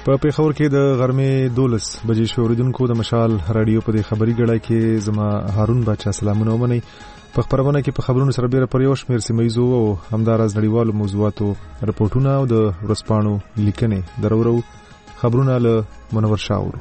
په پیښور کې د غرمې 12 بجې شو اوریدونکو د مشال رادیو په دې خبري ګړۍ کې زما هارون بچا سلامونه ومني. په خبرونه کې په خبرونو سره بیره پر یو شمېر سیمایزو او همداراز نړیوالو موضوعاتو رپورټونه او د ورځپاڼو لیکنې درورو خبرونه له منور شاور.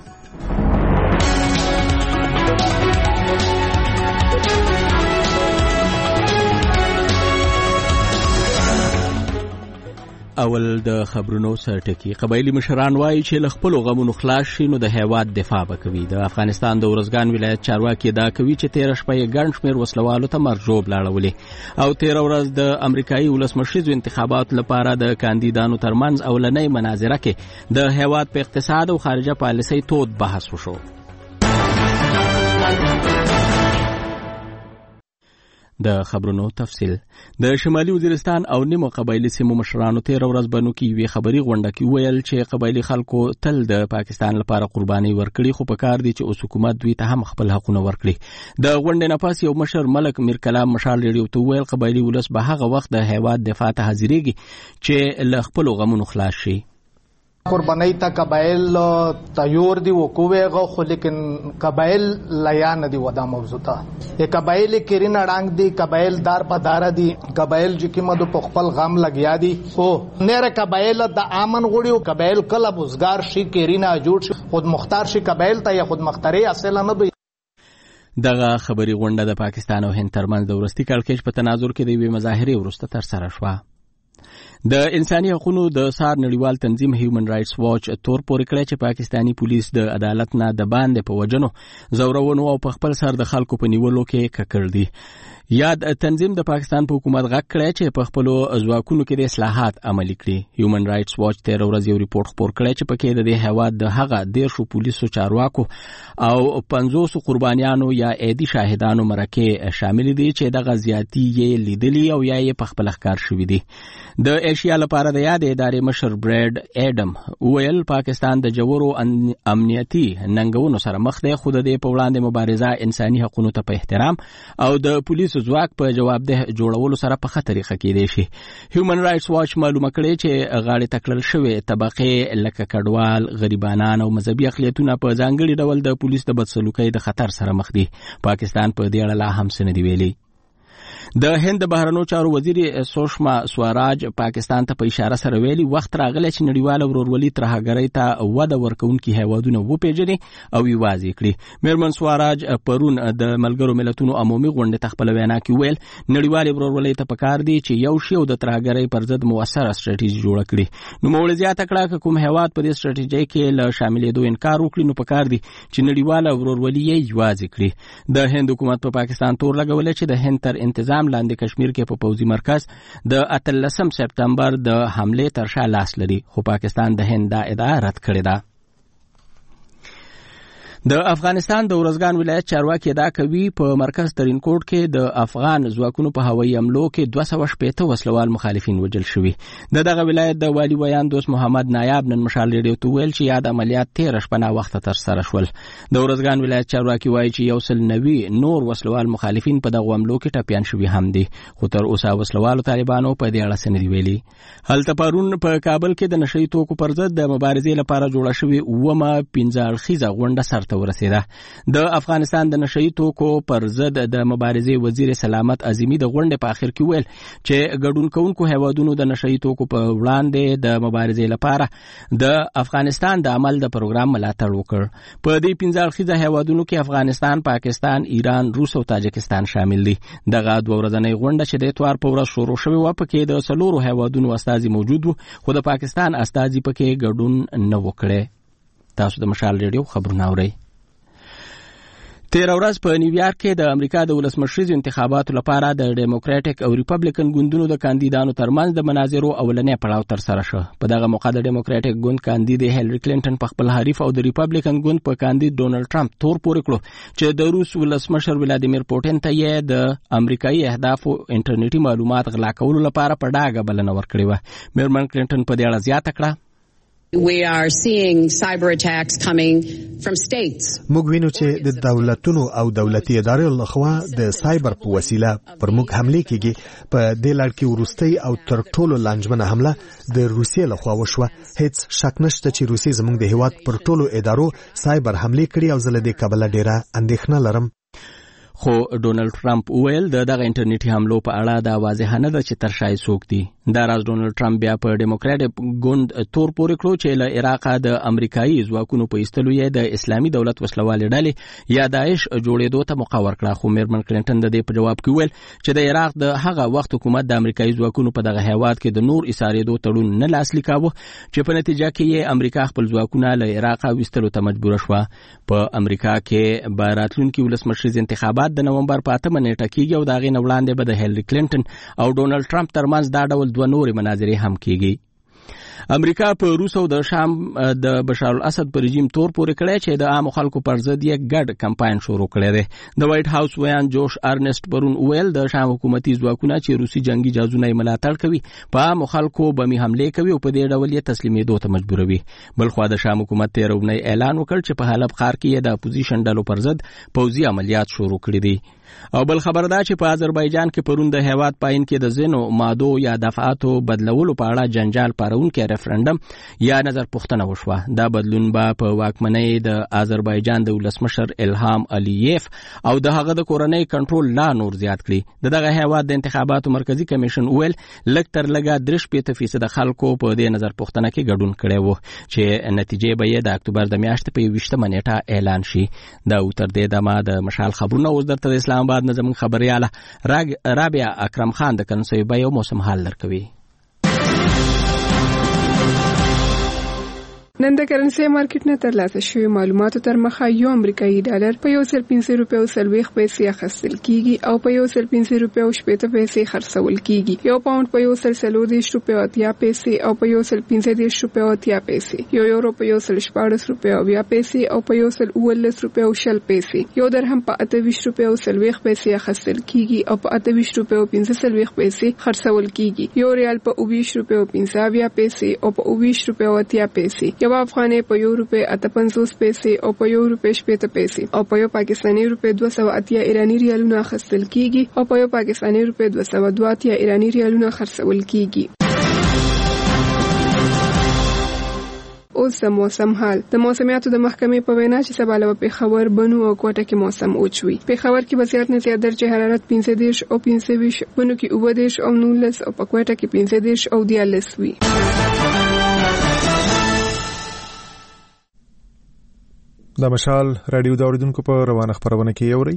اول د خبرونو سرټکی قبایلی مشران وایي چې له خپل غمونو خلاص شي نو د هیواد دفاع وکوي. د افغانستان د ورزګان ولایت چارواکي دا کوي چې 13 شپې ګڼ شمېر وسلوالو ته مرجوب لاړولې او 13 ورځ د امریکایي ولسمشریزو انتخاباتو لپاره د کاندیدانو ترمنځ اولنۍ مناظره کې د هیواد په اقتصاد او خارجه پالیسۍ تود بحث وشو. د خبرونو تفصیل. د شمالي وزیرستان او نیمو قبایلی سیمو مشرانو 13 ورځ بنو کې وی خبري غونډه کې ویل چې قبایلی خلکو تل د پاکستان لپاره قرباني ورکړي خو په کار دي چې اوس حکومت دوی ته هم خپل حقونه ورکړي. د غونډې نه پاس یو مشر ملک میر کلام مشال ریډیو ته ویل قبایلی ولس به هغه وخت د هیواد دفاع ته حاضرېږي چې له خپل غمونو خلاص شي. قربانی تا قبائل تیور دی وکوویغه خو لیکن قبائل لیان دی ودا موضوع تا یہ قبائل کرین اڑانگ دی قبائل دار پا دار دی قبائل جکی مدو پخپل غم لگیا دی او نیر قبائل دا آمن غوڑی و قبائل کل بزگار شی کرین اجوڑ شی خود مختار شی قبائل تا یا خود مختاری اصلا ندو. دغه خبري غونډه د پاکستان او هند ترمنځ د وروستي کړکېچ په تناظر کې د یوې مظاهرې وروسته ترسره شوه. د انساني حقوقو د سار نړیوال تنظیم هیومن رائټس واچ تور پورې کړی چې پاکستانی پولیس د عدالت نه د باندې په وجنو زورونو او په خپل سر د خلکو په نیولو کې ککړ دي. یاد تنظیم د پاکستان په حکومت غږ کړی چې په خپل ځواکونو کې د اصلاحات عملي کړي. هیومن رائټس واچ 13 ورځ یو ریپورت خپور کړی چې پکې د هیواد د هغه 13 پولیسو چارواکو او 50 قربانیانو یا عادي شاهدانو مرکه شامل دي چې دغه زیاتی یې لیدلي او یا یې په خپل ښکار شوی دي. د ایشیا لپاره د یاد ادارې مشر براد اډم ویل پاکستان د جوړو امنیتي ننګونو سره مخ دی خو د دې په وړاندې مبارزه انساني حقوقو ته په احترام او د پولیسو ځواک په جوابده جوړولو سره په خطر کې کېدی شي. هیومن رائټس واچ معلومه کړې چې غاړې تکړل شوی طبقه لکه کډوال غریبانان او مذهبي اقلیتونه په ځانګړي ډول د پولیس د بدسلوکۍ د خطر سره مخ دي. پاکستان په دې اړه لا هم څه نه دی ویلي. د هند بهرنیو چارو وزیر سوشما سواراج پاکستان ته په اشاره سره ویلي وخت راغلی چې نړیواله ورورولي ترهګرۍ ته وده ورکوونکي هیوادونه وپیژني او یوازې کړي. میرمن سواراج پرون د ملګرو ملتونو عمومي غونډې ته خپل وینا کې ویل نړیواله ورورولي ته پکار دي چې یو شی او د ترهګرۍ پر ضد موثره ستراتیژي جوړ کړي. نو موږ زیاته کړه کوم هیواد په دې ستراتیژي کې له شاملېدو انکار وکړي نو پکار دي چې نړیواله ورورولي یې یوازې کړي. د هند حکومت په پاکستان تور لګولې چې د هند تر انتظام لاندې کشمیر کې په پوځي مرکز د 18 سپتمبر د حمله تر شا لاس لري خو پاکستان د هند دا ادعا رد کړې ده. د افغانستان د ورزګان ولایت چارواکي دا کوي په مرکز ترین کوټ کې د افغان ځواکونو په هوایي حملو کې 280 وسلوال مخالفین وژل شوي. دغه ولایت د والی ویان دوست محمد نایاب نن مشال ریډیو ته ویل چې یاد عملیات 13 شپه وخت تر سره شول. د ورزګان ولایت چارواکي وایي چې 190 نور وسلوال مخالفین په دغه حملو کې ټپيان شوي هم دي خو تر اوسه وسلوالو طالبانو په دې اړه څه نه دی ویلي. هلته پرون په کابل کې د نشئی توکو پر ضد د مبارزې لپاره جوړه شوې 15 اړخیزه غونډه سرته ورسېده. د افغانستان د نشئی توکو پر ضد د مبارزې وزیر سلامت عظیمی د غونډې په اخر کې ویل چې ګډون کوونکو هیوادونو د نشئی توکو په وړاندې د مبارزې لپاره د افغانستان د عمل د پروګرام ملاتړ وکړ. په دې 15 اړخیزه هیوادونو کې افغانستان، پاکستان، ایران، روس او تاجکستان شامل دي. دغه دوه ورځنۍ غونډه چې د اتوار په ورځ شروع شوې و پکې د 4 هیوادونو استازي موجود وو خو د پاکستان استازي پکې ګډون نه وکړي. تاسو د مشال ریډیو خبرونه اورئ. 13 ورځ په نیویارک کې د امریکا د ولسمشریزو انتخاباتو لپاره د ډیموکراټک او ریپبلیکن ګوندونو د کاندیدانو ترمنځ د مناظرو اولنې پړاو تر سره شو. په دغه موقع د ډیموکراټک ګوند کاندید هیلری کلینټن په خپل حریف او د ریپبلیکن ګوند په کاندید ډونالد ټرمپ تور پورې کړو چې د روس ولسمشر ولادیمیر پوټین ته یې د امریکایي اهدافو انټرنیټي معلومات غلا کولو لپاره په ډاګه بلنه ورکړې و. میرمن کلینټن په دې اړه زیاته کړه. We are seeing cyber attacks coming from states. موږ وینو چې د دولتونو او دولتي ادارو لخوا د سایبر په وسیله پر موږ حمله کیږي. په دې لړ کې ورستۍ او تر ټولو لنجمنه حمله د روسیې لخوا وشوه. هیڅ شک نشته چې روسیې زموږ د هیواد پر ټولو ادارو سایبر حمله کړي او زه له دې کبله ډیره اندېښنه لرم. خو ډونالد ټرمپ وویل دغه انټرنیټي حملو په اړه دا واضح نه ده چې ترشای څوک دي. دا راز ډونالد ټرمپ بیا په ډیموکراټیک ګوند تور پورې کړو چې له عراق د امریکایي ځواکونو په ایستلو یې د اسلامي دولت وسلوالې ډلې یا داعش جوړېدو ته مخه ورکړه. خو میرمن کلینټن د دې په جواب کې وویل چې د عراق د هغه وخت حکومت د امریکایي ځواکونو په دغه هیواد کې د نور ایسارېدو تړون نه لاسلیک کاوه چې په نتیجه کې یې امریکا خپل ځواکونه له عراق ویستلو ته مجبور شوه. په امریکا کې به راتلونکي ولسمشریز انتخابات د نومبر په 8 نیټه کېږي او د هغې نه وړاندې به د هیلري کلینټن او ډونالد ټرمپ ترمنځ دا ډول دوه نورې مناظرې هم کېږي. امریکا په روس او د شام د بشار الاسد پر رژیم تور پورې کړی چې د عام خلکو پر ضد یې ګډ کمپاین شروع کړی دی. د وایټ هاوس ویان جوش ارنست پرون ویل د شام حکومتي ځواکونه چې روسي جنگي جهازونه یې ملاتړ کوي په عام خلکو بمي حمله کوي او په دې ډول یې تسلیمېدو ته مجبوروي. بلخوا د شام حکومت تېره اونۍ اعلان وکړ چې په حلب ښار کې یې د اپوزیشن ډلو پر ضد پوځي عملیات شروع کړي دي. او بل خبر دا چې په آذربایجان کې پرون د هیواد پاین کې د ځینو مادو یا دفعاتو بدلولو په اړه جنجال پارونکي ریفرندم یا نظر پوښتنه وشوه. دا بدلون به په واکمنۍ د آذربایجان د ولسمشر الهام الیف او د هغه د کورنۍ کنټرول لا نور زیات کړي. دغه هیواد د انتخاباتو مرکزی کمیشن ویل لږ تر لږه 3% خلکو په دې نظر پوښتنه کې ګډون کړی وو چې نتیجې به یې د اکتوبر د میاشتې په 20 نیټه اعلان شي. دا تر دې دمه د مشال خبرونه اوس درته اسلام آباد نظم خبرياله رابعه اکرم خان د کنسوي یو موسم حال درکوي. نن د کرنسي مارکیټ نه ترلاسه شوی معلوماتو تر مخه یو امریکایي ډالر په 1.5 روپیو سلويخ پیسې اخیستل کیږي او په 1.5 روپیو شپږ پیسې خرڅول کیږي. یو پاوند په 1.40 روپیو 80 پیسې او په 1.15 روپیو 80 پیسې. یو یورو په 1.14 روپیو 20 پیسې او په 1.19 روپیو 60 پیسې. یو درهم په 28 روپیو سلويخ پیسې اخیستل کیږي او په 28 روپیو 15 پیسې خرڅول کیږي. یو ریال په 20 روپیو 15 پیسې او په 20 روپیو 80 پیسې. یو افغاني په 1 روپے 58 پیسې او په 1 روپے 70 پیسې او په 1 پاکستاني روپے 280 ایرانی ریالونه اخیستل کیږي او په 1 پاکستاني روپے 282 ایرانی ریالونه خرڅول کیږي. اوس د موسم حال. د موسمیاتو د محکمې په وینا چې سبا له پیښور بنو او کوټه کې موسم اوچوي. پیښور کې به زیات نه زیات درجه حرارت 15 او 25 بنو کې 19 او 19 او په کوټه کې 15 او 14 وي. د مشال رادیو د اوریدونکو په روانه خبرونه کې یوري.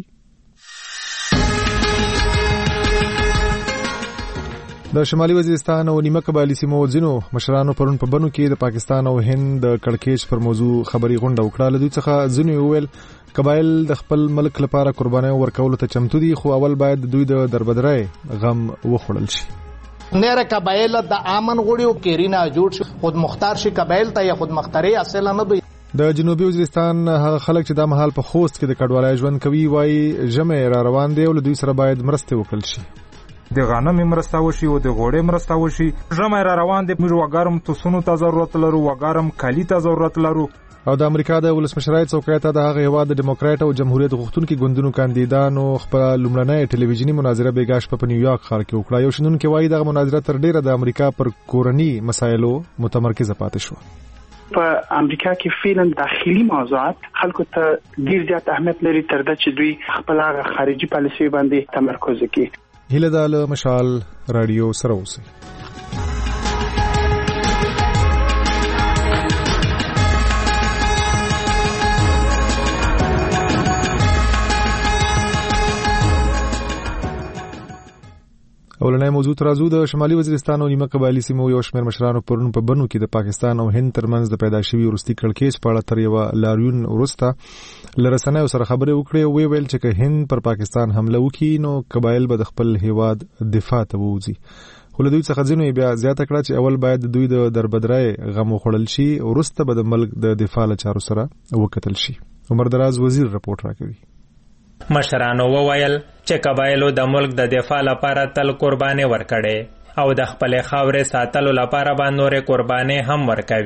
د شمالي وزیرستان او نیمه قبایلی سیمو ځینو مشرانو پرون په بنو کې د پاکستان او هند د کړکېچ پر موضوع خبري غونډه وکړه. له دوی څخه ځینو ویل قبایل د خپل ملک لپاره قرباني ورکول ته چمتو دي خو اول باید دوی د دربدرای غم وخوړل شي. نهره قبایل د امن غوړیو کېرینا جوړ شي خود مختار شي قبایل ته یا خود مختاري اصل نه دی. د جنوبي وزیرستان هغه خلک چې د مهال په خوست کې د کډوالۍ ژوند کوي وایي جمع را روان دي او له دوی سره باید مرسته وکړل شي. د غنم مرسته وشي او د غوړې مرسته وشي. جمع را روان دي. موږ وګارم توسونو ته ضرورت لرو وګارم کالی ته ضرورت لرو. او د امریکا د ولسمشرۍ څوکۍ ته د هغه هواد د ډیموکرات او جمهوریت غوښتونکو ګوندونو کاندیدانو خپل لومړنۍ ټلویزیونی مناظره بیګاش په نیویارک ښار کې وکړه. یو شنونکو وایي دغه مناظره تر ډیره د امریکا پر کورنی مسایلو متمرکزه پاتې شو. په امریکا کې فعلا داخلي موضوعات خلکو ته ډیر زیات اهمیت لري تر دا چې دوی خپل خارجي پالیسي باندې تمرکز کوي. هله د مشال رادیو سره اوسئ. اولنۍ موضوع ترازو د شمالي وزیرستان او نیمه قبایلی سیمو یو شمېر مشرانو پرون په بنو کې د پاکستان او هند ترمنځ د پیدا شوي وروستي کړکېچ په اړه تر یو لاریون وروسته لرسنیو سره خبرې وکړې او ویل چې که هند پر پاکستان حمله وکړي نو قبایل به د خپل هیواد دفاع ته ووځي. خو له دوی څخه ځینو بیا زیاته کړه چې اول باید دوی د دربدرای غم وخوړل شي او وروسته به د ملک د دفاع لپاره سره وکتل شي. عمر دراز وزیر رپورټ راکوي. مشرانو وویل چې قبایلو د ملک د دفاع لپاره تل قرباني ورکړي او د خپل خاورې ساتلو لپاره به نورې قرباني هم ورکوي.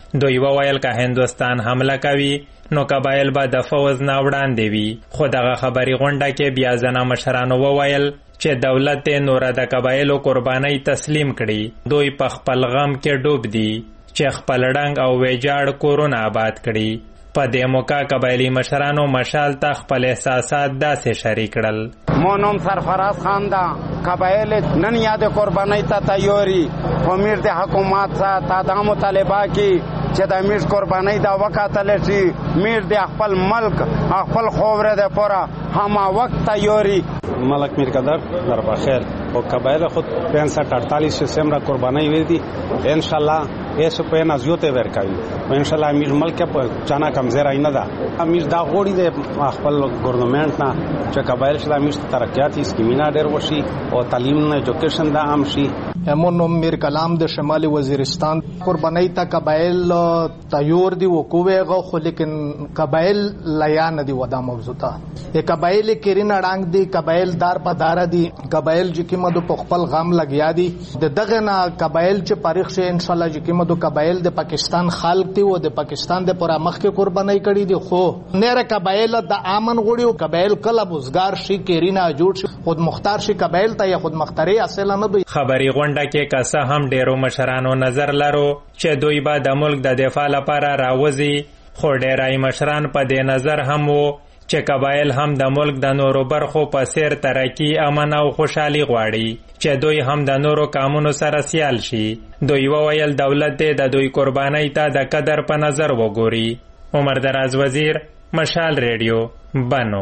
دوی وویل که هندوستان حمله کوي نو قبایل به د فوز نه وړاندې وي. خو دغه خبري غونډه کې بیا ځنه مشرانو وویل چې دولت نور د قبایلو قربانۍ تسلیم کړي. دوی په خپل غم کې ډوب دي چې خپل ډنګ او ویجاړ کورونه آباد کړي. په دې موقع قبایلي مشرانو مشال ته خپل احساسات داسې شریک کړل. ما نام سرفراز خان ده. قبایل نن یاد قربانی ته تیاری امیر د حکومت ته تا د مطالبه کی چې د امیر قربانی دا وکاتل شي. میر د خپل ملک خپل خوره د پورا هم وخت تیاری. ملک میر قدر در بخیر و قبایل خود 65-48 سمرا قربانی ویدی انشالله ایسو پین از یوته ورکوي و انشالله امیر ملک په چانا کمزور نه ده. امیر دا غوړي د خپل ګورنمنت نه چې قبایل شله امیر ترقیاتی سکیمونه ډېر وشي او تعلیم نه ایجوکیشن دا عام شي. همون میر کلام د شمالي وزیرستان قربانی ته قبایل تیار دي وکويغه خو لیکن قبایل لیا نه دي ودا موضوع ته. ای قبایل کېرین اړنګ دي قبایل دار په دار دي قبایل چې کیمه د خپل غم لګیا دي. د دغه نه قبایل چې پاریخ شه ان شاء الله چې کیمه د قبایل د پاکستان خلق دي او د پاکستان د پورا مخ کې قربانی کړي دي. خو نره قبایل د امن غوړي او قبایل کله بوزګار شي کېرینا جوړ شي خود مختار شي قبایل ته یا خود مختاري اصل نه دي. خبري غونډه کې کسه هم ډیرو مشرانو نظر لرو چې دوی به د ملک د دفاع لپاره راوځي. خو ډیرای مشران په دې نظر هم وو چې قبایل هم د ملک د نورو برخو په سیر ترقی امن او خوشحالي غواړي چې دوی هم د نورو کامونو سره سیال شي. دوی وویل دولت دې د دوی قربانۍ ته د قدر په نظر وګوري. عمر دراز وزیر، مشال ریډیو، بنو.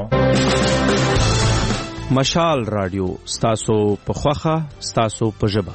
مشال رادیو ستاسو په خوخه ستاسو په ژبه.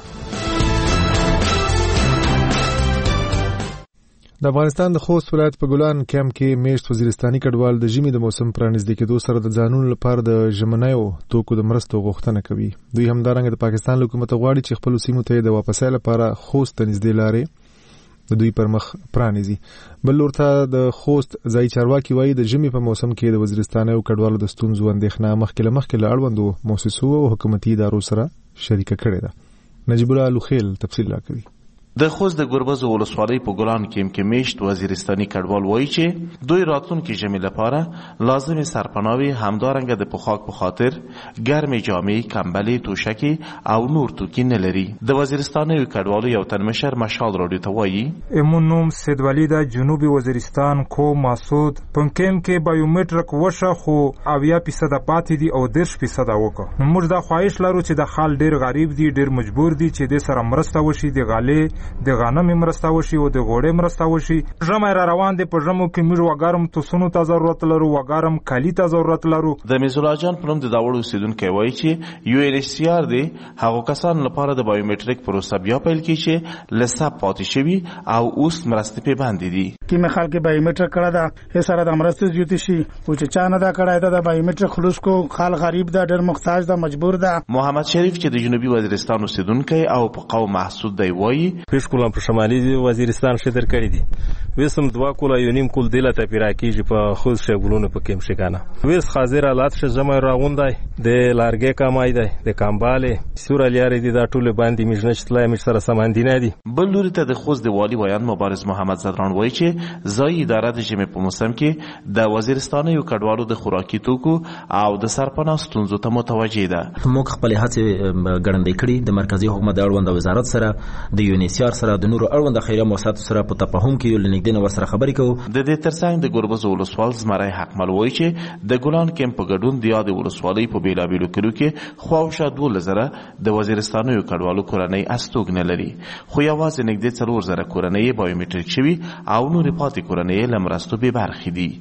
د افغانستان د خوست ولایت په ګلان کمپ کې میشت وزیرستاني کډوال د ژمي د موسم پرانیزدې کېدو سره د ځانونو لپاره د ژمنیو توکو د مرستو غوښتنه کوي. دوی همدارنګه د پاکستان حکومت غواړي چې خپل سیمو ته د واپسۍ لپاره خوست ته نږدې لارې د دوی پر مخ پرانیزي. بل لورته د خوست ځای چارواکي وایي د ژمي په موسم کې د وزیرستانیو کډوالو د ستونزو اندېښنه مخکې له اړوندو مؤسسو او حکومتي ادارو سره شریکه کړې ده. نجیب الله لوخیل تفصیل راکوي. د خوست د ګربز ولسوالۍ په ګلان کې میشت وزیرستاني کډوال وایي چې دوی راتلونکي ژمي لپاره لازمي سرپناوي همدارنګه د پخاک په خاطر ګرمې جامې، کمبلې، توشکې او نور توکي نه لري. د وزیرستاني کډوالو یو تن مشر مشال راډیو ته وایي امون نوم سید ولی د جنوبي وزیرستان کو مسعود په کېم کې بایومټریک وشه خو 80% پاتې دي او 10% وکړه. نو موږ دا خواهش لرو چې د خال ډیر غریب دي، ډیر مجبور دي چې د سره مرسته وشي، د غالې د غنم مرسته وشي او د غوړې مرسته وشي. ژمی را روان دي، په ژمو کې موږ وګارم توسونو ته ضرورت لرو، وګارم کالی ته ضرورت لرو. د میزولا جان په نوم د داوړ اوسیدونکو وایي چې UNHCR دی هغه کسان لپاره د بایومټریک پروسه بیا پیل کړي چې لسه پاتې شوي او اوس مرستې په باندې دي. کیمه خلک بایومټریک کړه دا هي سره د مرستې زیات شي او چې چا نه دا کړه دا بایومټریک خلوص کو خال غریب دا ډېر محتاج دا مجبور ده. محمد شریف چې د جنوبي وزیرستان اوسیدونکو او په قوم محسود دی وایي پیشکولم په شمالي وزیرستان شتر کړی دي وسم 2 کوله یو نیم کول دله ته پیراکیږي په خود شګولونه په کېم شګانه وس حاضر حالات ش زما راغوندای د لارګه کمای دی د کامباله سورالياري دي دا ټول باندې مجنشتلای مش سره سماندینه دي. بل لوري ته د خوست د والی ویان مبارز محمد زدران وایي چې ځای اداره د ژمي په موسم کې د وزیرستان یو کډوالو د خوراکي توکو او د سرپناه ستونزو ته متوجه ده. موږ خپل هڅې ګړندې کړې د مرکزی حکومت د اړوند وزارت سره د UNHCR سره د نورو اړوند خیریه مؤسساتو سره په تفاهم کې لنګدنه وسره خبرې کوو. د دې ترڅنګ د ګربز ولسوال زمرای حکمل وایي چې د ګلان کمپ په ګډون د یاد ولسوالۍ په بیلابیلو کلو کې خواوشا 2000 د وزیرستانو کډوالو کورنۍ استوګنه لري خو یوازې نږدې 4000 کورنۍ بایومټریک شوي او نور پاتې کورنۍ لمرستو به برخې دي.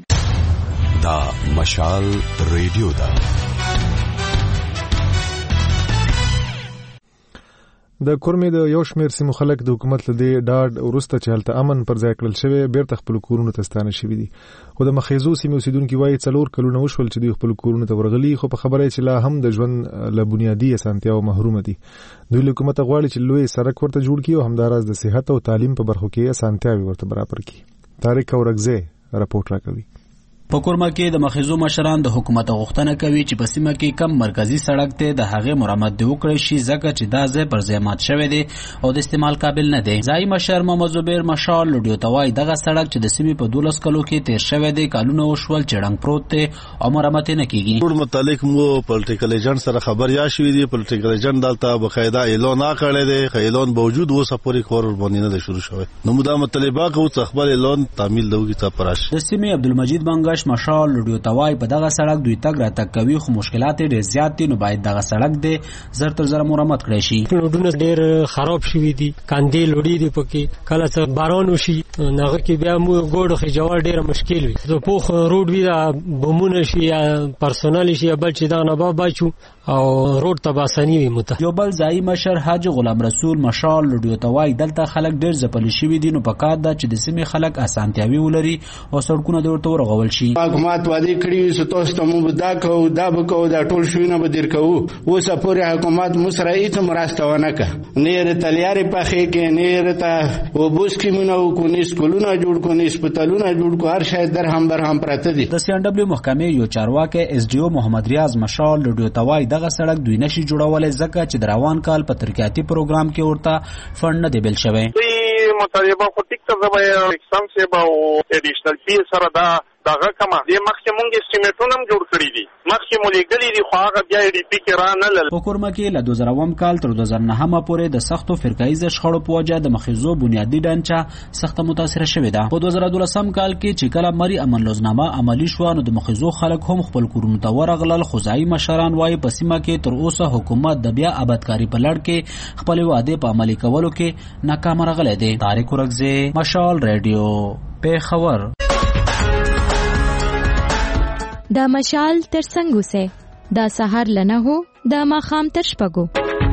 دا مشال ریډیو دا د کورمې د یو شمېر سیمو خلک د حکومت له دې ډاډ وروسته چې هلته امن پر ځای کړل شوی بیرته خپل کورونو ته ستانه شوي دي. خو د مخیزو سیمې اوسیدونکي وایي 4 کلونه وشول چې دوی خپل کورونو ته ورغلي خو په خبره چې لا هم د ژوند له بنیادي اسانتیاو محروم دي. دوی له حکومت غواړي چې لوی سړک ورته جوړ کړي او همداراز د صحت او تعلیم په برخو کې اسانتیاوي ورته برابر کړي. طارق اورګزی راپورټ راکوي. په کورما کې د مخیزو مشران د حکومت غوښتنه کوي چې په سیمه کې کم مرکزی سړک ته د هغه مرمت دی وکړي شي ځکه چې دا ځای پر ځای مات شوی دی او د استعمال قابل نه دی. ځای مشر محمد زبیر مشال لډیو توای دغه سړک چې د سیمې په 12 کلو کې تیر شوی دی کالونه وشول چړنګ پروت دی او مرمت نه کیږي. ټول متعلق مو پولیټیکل ایجنټ سره خبر یا شوی دی. پولیټیکل ایجنټ دلته بقاعده اعلان کړی دی. اعلان باوجود و سپوري کور باندې نه شروع شوی. نو موږ د مطالبه کوو چې خپل اعلان تعمیل دوی ته پراش. د سیمې عبدالمجید بنگش مشال لډیو توای په دغه سړک دوی تګ را تګ کوي خو مشکلات ډېر زیات دي نو باید دغه سړک دی زر تر زر مرمت کړی شي. روډونه ډېر خراب شوي دي کاندې لوړي دي پکې کله چې باران وشي نغه کې بیا مو ګوډ خجوال ډېر مشکل وي. زه پوخ روډ وی دا بمونه شي یا پرسونل شي بل چې دا نه بچو او روډ ته باسنی وي مت. یو بل ځای مشر حاج غلام رسول مشال لډیو توای دلته خلک ډېر ځپل شوي دي نو پکار دا چې د سیمې خلک اسانتیاوي ولري او سړکونه د ورته ورغول شي. حکومت وعده کړی چې تاسو ته مو دا کوو دا بکو دا ټول شوینه به در کوو. اوس پورې حکومت مسره هیڅ مرسته ونه کړه. نه تلیارې پخې کې نه ته وبوس کې مونږ کو نه سکولونه جوړ کو نه هسپتالونه جوړ کو هر شای در هم بر هم پراته دي. د سی ان ډبلیو محکمې یو چارواکي اس ډي او محمد ریاض مشال لډیو توای دغه سړک دوی نشي جوړولای ځکه چې د روان کال په ترقیاتي پروګرام کې ورته فند نه دی بل شوی. مطالبه خو ټیک ته زبا اکسام سی به او اډیشنل فی سره دا دغه کما د مخکې مونږ استیمیټونه هم جوړ کړی دي مخکې مو لګلې دي خو هغه بیا ډی پی کې را نه لل. په کورما کې له 2000 کال تر 2009 پورې د سختو فرقایي شخړو په وجه د مخیزو بنیادی ډانچه سخت متاثر شوې ده. په 2012 کال کې چې کله مری امن لوزنامه عملی شو نو د مخیزو خلک هم خپل کورونو ته ورغلل. خدای مشران وايي په سیمه کې تر اوسه حکومت د بیا آبادکاری په لړ کې خپل وعده په عملي کولو کې ناکام راغلی دی. طارق ورغزی مشال رادیو پیښور. دا مشال تر څنګه سه دا سحر لنه هو دا ماخام تر شپګو.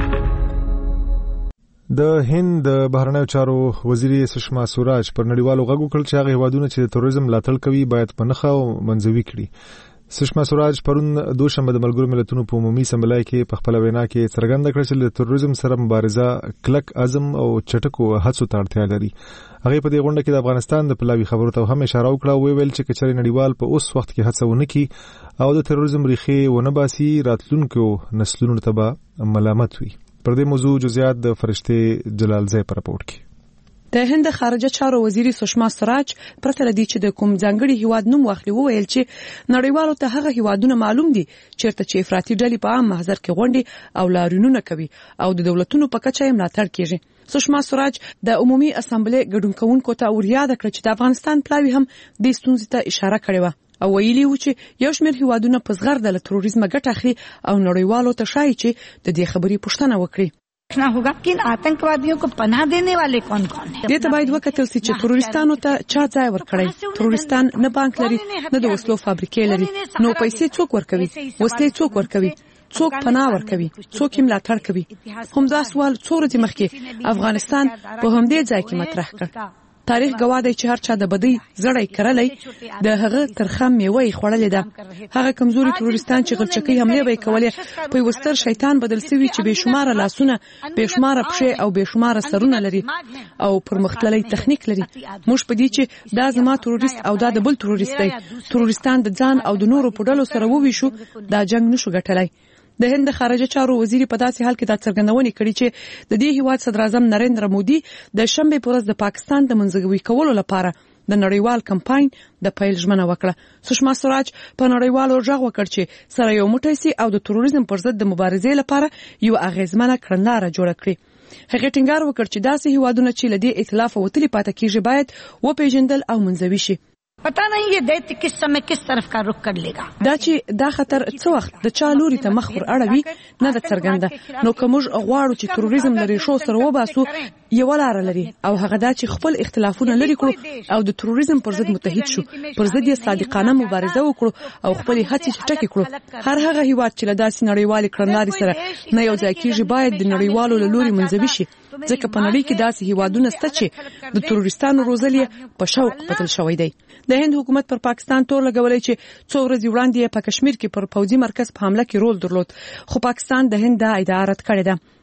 د هند د بهرنیو چارو وزیر سشما سوراج پر نړیوالو غږ وکړ چې هغه هیوادونه چې د تروریزم ملاتړ کوي باید په نښه او منځوي کړي. سشما سوراج پرون دوشنبه د ملګرو ملتونو په عمومي اسمبلی کې په خپل وینا کې څرګنده کړه چې د تروریزم سره مبارزه کلک عزم او چټکو هڅو ته اړتیا لري. هغه په دې غونډه کې د افغانستان د پلاوي خبرو ته هم اشاره وکړه او ویل چې کچري نړیوال په اوس وخت کې هڅه ونه کړي او د تروریزم ریښې ونه باسي راتلونکو نسلونو ته به ملامت وي. پر دې موضوع جزئیات د فرشته جلال زئی پر راپورټ کې. د هند خارجه چارو وزیر سشما سوراج پرته لدی چې د کوم ځانګړي هیواد نوم واخلي وویل چې نړیوالو ته هغه هیوادونه معلوم دي چیرته چې افراطي ډلې په عام محضر کې غونډې او لاریونونه کوي او د دولتونو په کچه یې ملاتړ کوي. سشما سوراج د عمومي اسامبلې ګډون کوونکو ته ورياده کړ چې د افغانستان پلاوی هم د ستونزې ته اشاره کړې و او ویلي و چې یو شمېر هیوادونه په زغر د تروریزم ګټه اخلي او نړیوالو ته شایي چې د دې خبرې پوښتنه وکړي. देखना होगा कि इन आतंकवादियों को पनाह देने वाले कौन कौन है. دې ته باید وکتل چې تروریستانو ته چا ځای ورکړي. تروریستان نه بانک لري نه د وسلو فابریکې لري. نو پیسې څوک ورکوي؟ وسلې څوک ورکوي؟ څوک پناه ورکوي؟ څوک ملاتړ کوي؟ همدا سوال څو ورځې مخکې افغانستان په همدې ځای کې مطرح کړ. تاریخ گواه دی چې هر چا د بدی زړی کرلې د هغه ترخه میوه خړلې ده. هغه کمزوري تروریستان چې غلچکی حمله به کولې په وستر شیطان بدل سوي چې بشمار لاسونه بشمار پښې او بشمار سرونه لري او پرمختللي تخنیک لري. موږ په دې چې دا زما تروریست او دا د بل تروریست دی تروریستان د ځان او د نورو په ډلو سره وویشو دا جنگ نشو ګټلای. د هند خارجه چارو وزیر په داسې حال کې دا څرګندونه کړې چې د دې هیواد صدر اعظم نریندر مودي د شنبه په ورځ د پاکستان د منځګوي کولو لپاره د نړیوال کمپاین د پیل ژمنه وکړه. سشما سوراج په نړیوالو ژغ وکړ چې سره یو موټی سي او د تروریزم پر ضد د مبارزې لپاره یو اغیزمنه کړنلاره جوړه کړي. هغه ټینګار وکړ چې داسې هیوادونه چې لدی ائتلاف وتلی پاتې کیږي باید وپیژندل او منځوي شي. पता नहीं ये दैत्य किस समय किस तरफ का रुख कर लेगा. دا چې دا خطر څو وخت د چا لوري ته مخ ور اړوي نه د څرګنده. نو کوم غواړو چې تروریزم لري شو سره وباسو یو لار لري او هغه دا چې خپل اختلافونه لري کړو او د تروریزم پر ضد متحد شو پر ضد یې صادقانه مبارزه وکړو او خپل هڅې چټکې کړو. هر هغه هیواد چې له داسې نړیوالې کړنلارې سره نه یو ځای کیږي باید د نړیوالو له لوري منځوي شي ځکه په نړۍ کې داسې هیوادونه شته چې د تروریستانو روزلې په شوق بدل شوی دی. د هند حکومت پر پاکستان تور لګولې چې څو ورځې وړاندې په کشمیر کې پر پوځي مرکز په حمله کې رول درلود خو پاکستان د هند دا ادعا رد کړې ده.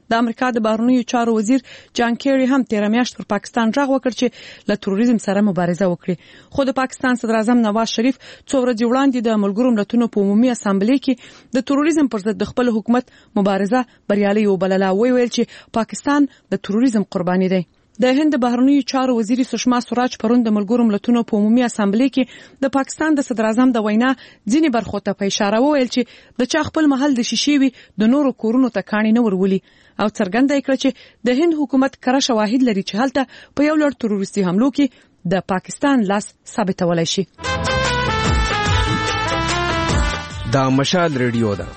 د امریکا د بهرنیو چارو وزیر جان کیری هم تیر میاشت پر پاکستان راغ وکړ چې له تروریزم سره مبارزه وکړي. خو د پاکستان صدر اعظم نواز شریف څو ورځې وړاندې د ملګرو ملتونو په عمومي اسامبلې کې د تروریزم پر ضد د خپل حکومت مبارزه بریالي وبلله. ویل چې پاکستان د تروریزم قرباني دی. د هند بهرنیو چارو وزیر سشما سوراج پرون د ملګرو ملتونو په عمومي اسامبلې کې د پاکستان د صدر اعظم د وینا ځینې برخو ته په اشاره وویل چې د چا خپل محل د شیشې وي د نورو کورونو ته کاڼي نه ورولي او څرګنده کړ چې د هند حکومت کره شواهد لري چې هلته په یو لړ تروریستي حملو کې د پاکستان لاس ثابتولای شي. دا مشال ریډیو ده.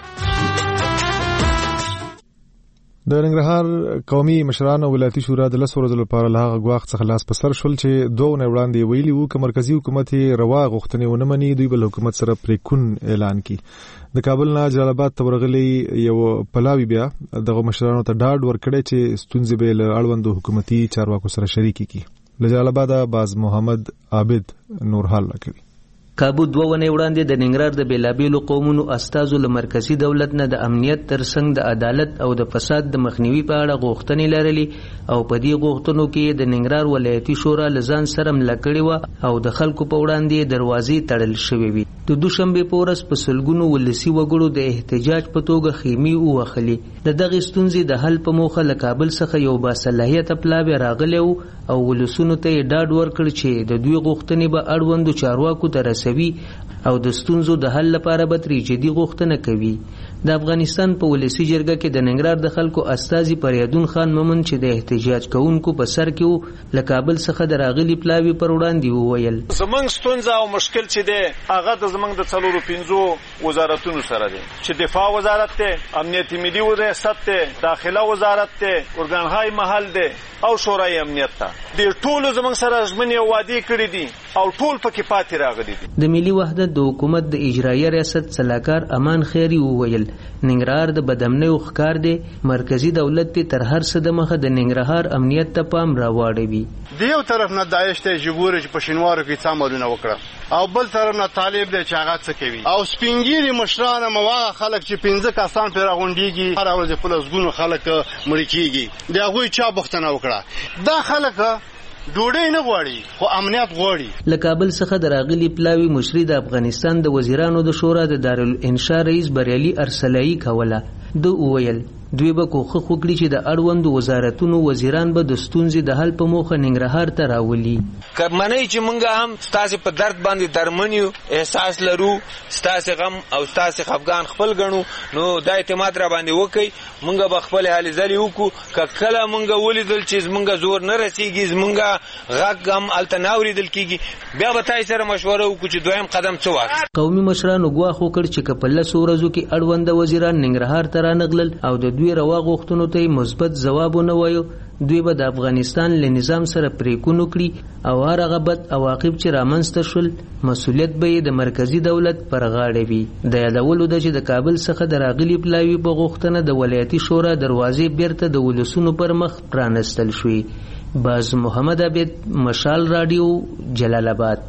د ننګرهار قومي مشران او ولایتي شورا د 10 ورځې لپاره له هغه غواخ څخه لاس په سر شول چې دوه نه وړاندې ویلي وو چې مرکزی حکومت روا غوښتنې ونه مني دوی بل حکومت سره پریکون اعلان کړي. د کابل نه جلال آباد ته ورغلي یو پلاوی بیا دغه مشرانو ته ډاډ ورکړی چې ستونزې به له اړوندو حکومتي چارواکو سره شریک کړي. له جلال آباد باز محمد عابد نورحال راکوي. کابو دوه ونې وړاندې د ننګرهار د بیلابیلو قومونو استازو له مرکزی دولت نه د امنیت ترڅنګ د عدالت او د فساد د مخنیوي په اړه غوښتنې لرلې او په دې غوښتنو کې د ننګرهار ولایتي شورا له ځان سره مله کړې وه او د خلکو په وړاندې دروازې تړل شوې وي. د دوشنبې په ورځ په سلګونو ولسي وګړو د احتجاج په توګه خیمې ووهلې. د دغې ستونزې د حل په موخه له کابل څخه یو باصلاحیته پلاوی راغلی او ولسونو ته یې ډاډ ورکړ چې د دوی غوښتنې به اړوندو چارواکو ته رسوي او د ستونزو د حل لپاره به ترې جدي غوښتنه کوي. د افغانستان په ولسي جرګه کې د ننګرهار د خلکو استازي فریدون خان مومن چې د احتجاج کوونکو په سر کې وو له کابل څخه د راغلي پلاوي پر وړاندې وویل زمونږ ستونزه او مشکل چې دی هغه د زمونږ د څلورو پنځو وزارتونو سره دی چې دفاع وزارت دی، امنیت ملي ریاست دی، داخله وزارت دی، ارګانهای محل دی او شورای امنیت ته. د ټولو زمونږ سره ژمنې وعدې کړې دي او ټول پکې پاتې راغلي دي. د ملي وحدت د حکومت د اجرایي ریاست سلاکار امان خیری وویل ننګرهار د بدامنیو ښکار دی، مرکزی دولت ته تر هر څه د مخه د ننګرهار امنیت ته پام راوړوي. د یو طرف نه داعش ته جبور چې په شینوارو کې څاملونه وکړه او بل طرف نه طالب دی چې هغه څه کوي او سپینګيري مشران مواغه خلک چې 15 کسان پر غونډيږي هر ورځ په لسګونو خلک مړ کیږي دا غوي چا بختنه وکړه. دا خلک ډوډۍ نه غواړي خو امنیت غواړي. له کابل څخه د راغلي پلاوی مشري د افغانستان د وزیرانو د شورا د دارالانشاء رئیس بریالي ارسلایي کوله. د وویل دوی به کوښښ وکړي چې د اړوندو وزارتونو وزیران به د ستونزې د حل په موخه ننګرهار ته راولي. که منئ چې مونږ هم ستاسې په درد باندې درمن یو، احساس لرو، ستاسې غم او ستاسې خفګان خپل ګڼو، نو دا اعتماد را باندې وکړئ. مونږ به خپل هلې ځلې وکړو. که کله مونږ ولیدل چې زمونږ زور نه رسیږي، زمونږ غږ هم هلته نه اورېدل کېږي، بیا به تاسې سره مشوره وکړو چې دویم قدم څه واخلو. قومي مشرانو ګواښ وکړ چې که په 10 ورځو کې اړونده وزیران ننګرهار ته رانغلل او د دوی روا غوښتنو ته مثبت ځواب ونه وایو، دوی به د افغانستان له نظام سره پریکون وکړي او هر هغه بد عواقب چې رامنځته شول مسؤلیت به یې د مرکزی دولت پر غاړه وي. د یادولو ده چې د کابل څخه د راغلي پلاوي په غوښتنه د ولایتي شورا دروازې بیرته د ولسونو پر مخ پرانستل شوې. باز محمد عابد، مشال رادیو، جلال آباد.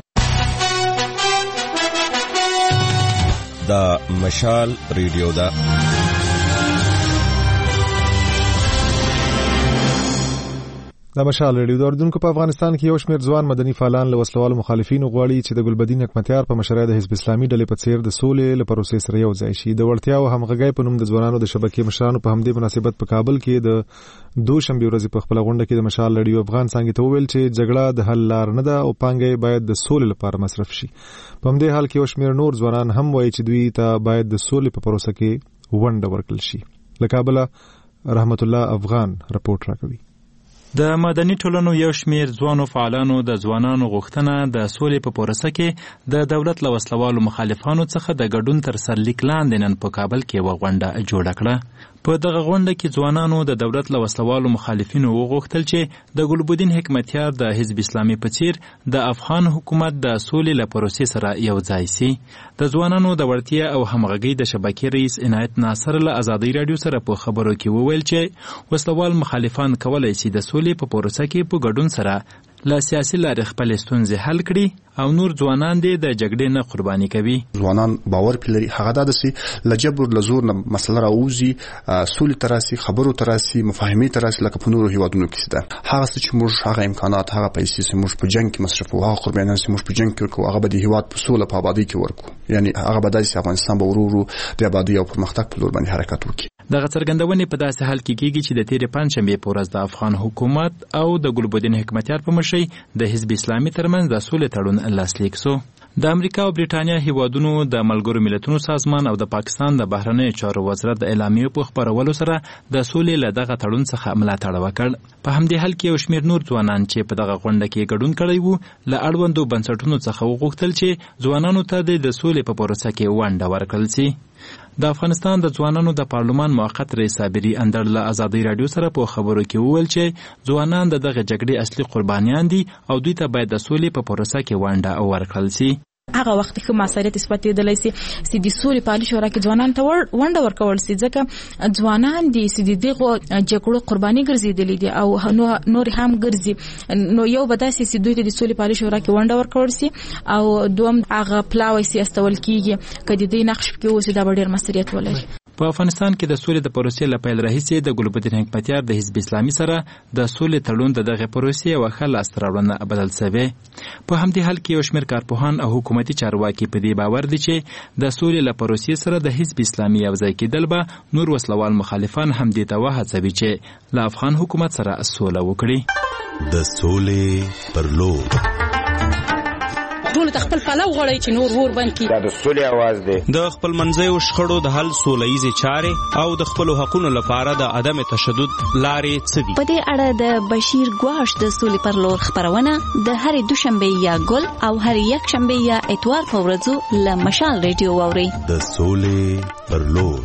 دا مشال ریډیو ده. د مشال ریډیو د اردوونکو په افغانستان کې یو شمېر ځوان مدني فعالان له وسلوالو مخالفینو غواړي چې د ګلبدین حکمتیار په مشرۍ د حزب اسلامي ډلې په څیر د سولې له پروسې سره یو ځای شي. د وړتیا او همغږۍ په نوم د ځوانانو د شبکې مشرانو په همدې مناسبت په کابل کې د دوشنبې ورځې په خپل غونډه کې د مشال ریډیو افغان څنګه ته وویل چې جګړه د حل لار نه ده او پانګې باید د سولې لپاره مصرف شي. په همدې حال کې یو شمېر نور ځوانان هم وایي چې دوی ته باید د سولې په پروسه کې ونډه ورکړل شي. له کابله رحمت الله افغان رپورټ راکوي. د مدني ټولنو یو شمېر ځوانو فعالانو د ځوانانو غوښتنه د سولې په پروسه کې د دولت له وسلوالو مخالفانو څخه د ګډون تر سرلیک لاندې نن په کابل کې یوه غونډه جوړه کړه. په دغه غونډه کې ځوانانو د دولت له وسلوالو مخالفینو وغوښتل چې د ګلبدین حکمتیار د حزب اسلامي په څیر د افغان حکومت د سولې له پروسې سره یو ځای سي. د ځوانانو د وړتیا او همغږۍ د شبکې رئیس عنایت ناصر له ازادۍ راډیو سره په خبرو کې وویل چې وسلوال مخالفان کولی شي د سولې په پروسه کې په ګډون سره له سیاسي لارې خپلې ستونزې حل کړي او نور ځوانان دې د جګړې نه قرباني کوي. ځوانان باور پرې لري هغه دا چې له جبر له زور نه مسله راوځي، سولې ته راسي، خبرو ته راسي، مفاهمې ته راسي، لکه په نورو هیوادونو کې ده. هغه څه چې موږ هغه امکانات، هغه پیسې چې موږ په جنګ کې مصرفوو، هغه قربانیان چې موږ په جنګ کې ورکوو، هغه به د هیواد په سوله په آبادۍ کې ورکوو. یعنی هغه به داسې افغانستان به ورو ورو د آبادۍ او پرمختګ په لور باندې حرکت وکړي. دغه څرګندونې په داسې حال کې کیږي چې د تېرې پنجشنبې په ورځ د افغان حکومت او د ګلبدین حکمتیار په مشرۍ د حزب اسلامي ترمنځ د سولې تړون لاسلیک سو. د امریکا او برېټانیا هیوادونو د ملګرو ملتونو سازمان او د پاکستان د بهرنیو چارو وزارت د اعلامیې په خپرولو سره د سولې له دغه تړون څخه ملاتړ وکړ. په همدې حال کې یو شمېر نور ځوانان چې په دغه غونډه کې ګډون کړی وو له اړوندو بنسټونو څخه وغوښتل چې ځوانانو ته د سولې په پروسه کې ونډه ورکړل شي. د افغانستان د ځوانانو د پارلمان موقت رئیس صابري اندړ له ازادي رادیو سره په خبرو کې وویل چې ځوانان د دغه جګړې اصلي قربانیان دي او دوی ته باید د سولې په پروسه کې ونډه ورکړل شي. هغه وخت کې مساریت اثباتېدلی سي چې د سولې په عالي شورا کې ځوانان ته ونډه ورکول سي، ځکه ځوانان دي چې د دغو جګړو قرباني ګرځېدلي دي او نور هم ګرځي. نو یو به داسې چې دوی ته د سولې په عالي شورا کې ونډه ورکول سي او دوم هغه پلاوی سي استول کېږي که د دې نقش کې اوسي دا به ډېر مسؤلیت ولري. په افغانستان کې د سولې د پروسې له پیل راهیسې د ګلبدین حکمتیار د حزب اسلامي سره د سولې تړون د دغه پروسې یوه ښه لاسته راوړنه بدل شوې. په همدې حال کې یو شمېر کارپوهان او حکومتي چارواکي په دې باور دي چې د سولې له پروسې سره د حزب اسلامي یوځای کېدل به نور وسلوال مخالفان هم دې ته وهڅوي چې له افغان حکومت سره سوله وکړي. د سولې پر لور ټول خپل پلو غړي چې نور ور باندې دا د سولې आवाज دی. د خپل منځیو شخړو د حل سولهیزې چارې او د خپل حقوقو لپاره د عدم تشدد لارې څه دي. په دې اړه د بشیر ګواش د سولې پر لور خبرونه د هر دوشنبه یا ګل او هر یک شنبه یا اتوار په ورځو له مشال ریډیو واوري. د سولې پر لور.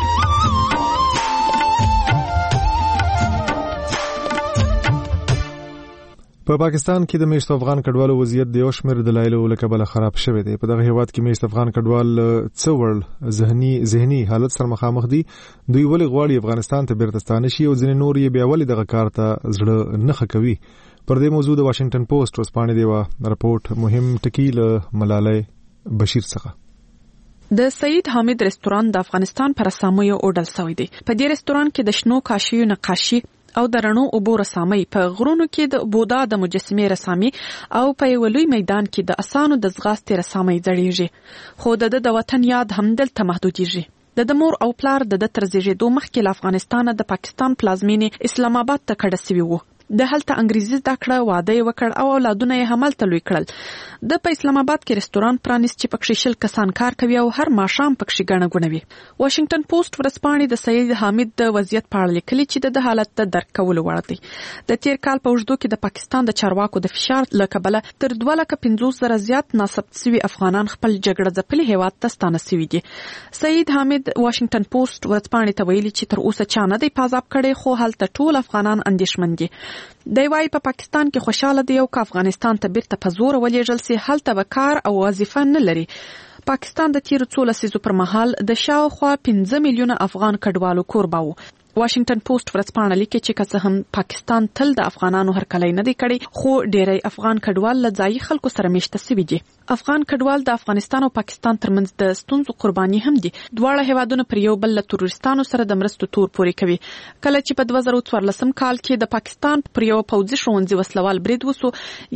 په پاکستان کې د میشتو افغان کډوالو وضعیت د یو شمېر دلایلو له کبله خراب شوی دی. په دغه هیواد کې میشت افغان کډوال څه وړ ذهني حالت سره مخامخ دي. دوی ولې غواړي افغانستان ته بیرته ستانه شي او ځینې نور یې بیا ولې دغه کار ته زړه نه ښه کوي. پر دې موضوع د واشنگټن پوسټ ورځپاڼې د یوه راپورټ مهم ټکي له ملالۍ بشیر څخه. د سید حامد رستوران د افغانستان پر اسامیو اوډل سوی دی. په دې رستوران کې د شنو کاشیو نقاشي او د رڼو اوبو رسامي، په غرونو کې د بودا د مجسمې رسامي او په یو لوی میدان کې د اسانو د ځغاستې رسامي ځړېږي. خو د وطن یاد هم دلته محدودېږي. د مور او پلار د تر زیږېدو مخکې له افغانستانه د پاکستان پلازمینې اسلام آباد ته کډه سوي وو. د هلته انګریزي زده کړه، واده یې وکړ او اولادونه یې همالته لوی کړل. د په اسلام آباد کې رستوران پرانیست چې پکې 100 کسان کار کوي او هر ماښام پکې ګڼه ګوڼه وي. واشنگټن پوسټ ورځپاڼې د سید حامد د وضعیت په اړه لیکلي چې د حالت د درک کولو وړ دی. د تیر کال په اوږدو کې د پاکستان د چارواکو د فشار له کبله تر 2,50,000 زیات ناثبت شوي افغانان خپل جګړه ځپلي هیواد ته ستانه شوي دي. سید حامد واشنگټن پوسټ ورځپاڼې ته ویلي چې تر اوسه چا نه دی پازاب کړی، خو هلته ټول افغانان اندېښمن دي. دی وايي په پاکستان کې خوشاله دی او که افغانستان ته بیرته په زور ولېږل سي هلته به کار او وظیفه نه لري. پاکستان د تیرو 13 لسیزو پر مهال د شاوخوا 15 میلیونه افغان کډوالو کوربه وو. واشنگټن پوسټ ورځپاڼه لیکي چې که څه هم پاکستان تل د افغانانو هرکلی نه دی کړی، خو ډیری افغان کډوال له ځایي خلکو سره میشته شوي دي. افغان کډوال د افغانستان او پاکستان ترمنځ د ستونزو قرباني هم دي. دواړه هیوادونه پر یو بل له تروریستانو سره د مرستو تور پورې کوي. کله چې په 2014 کال کې د پاکستان پر یو پوځي ښوونځي وسلوال برید وسو،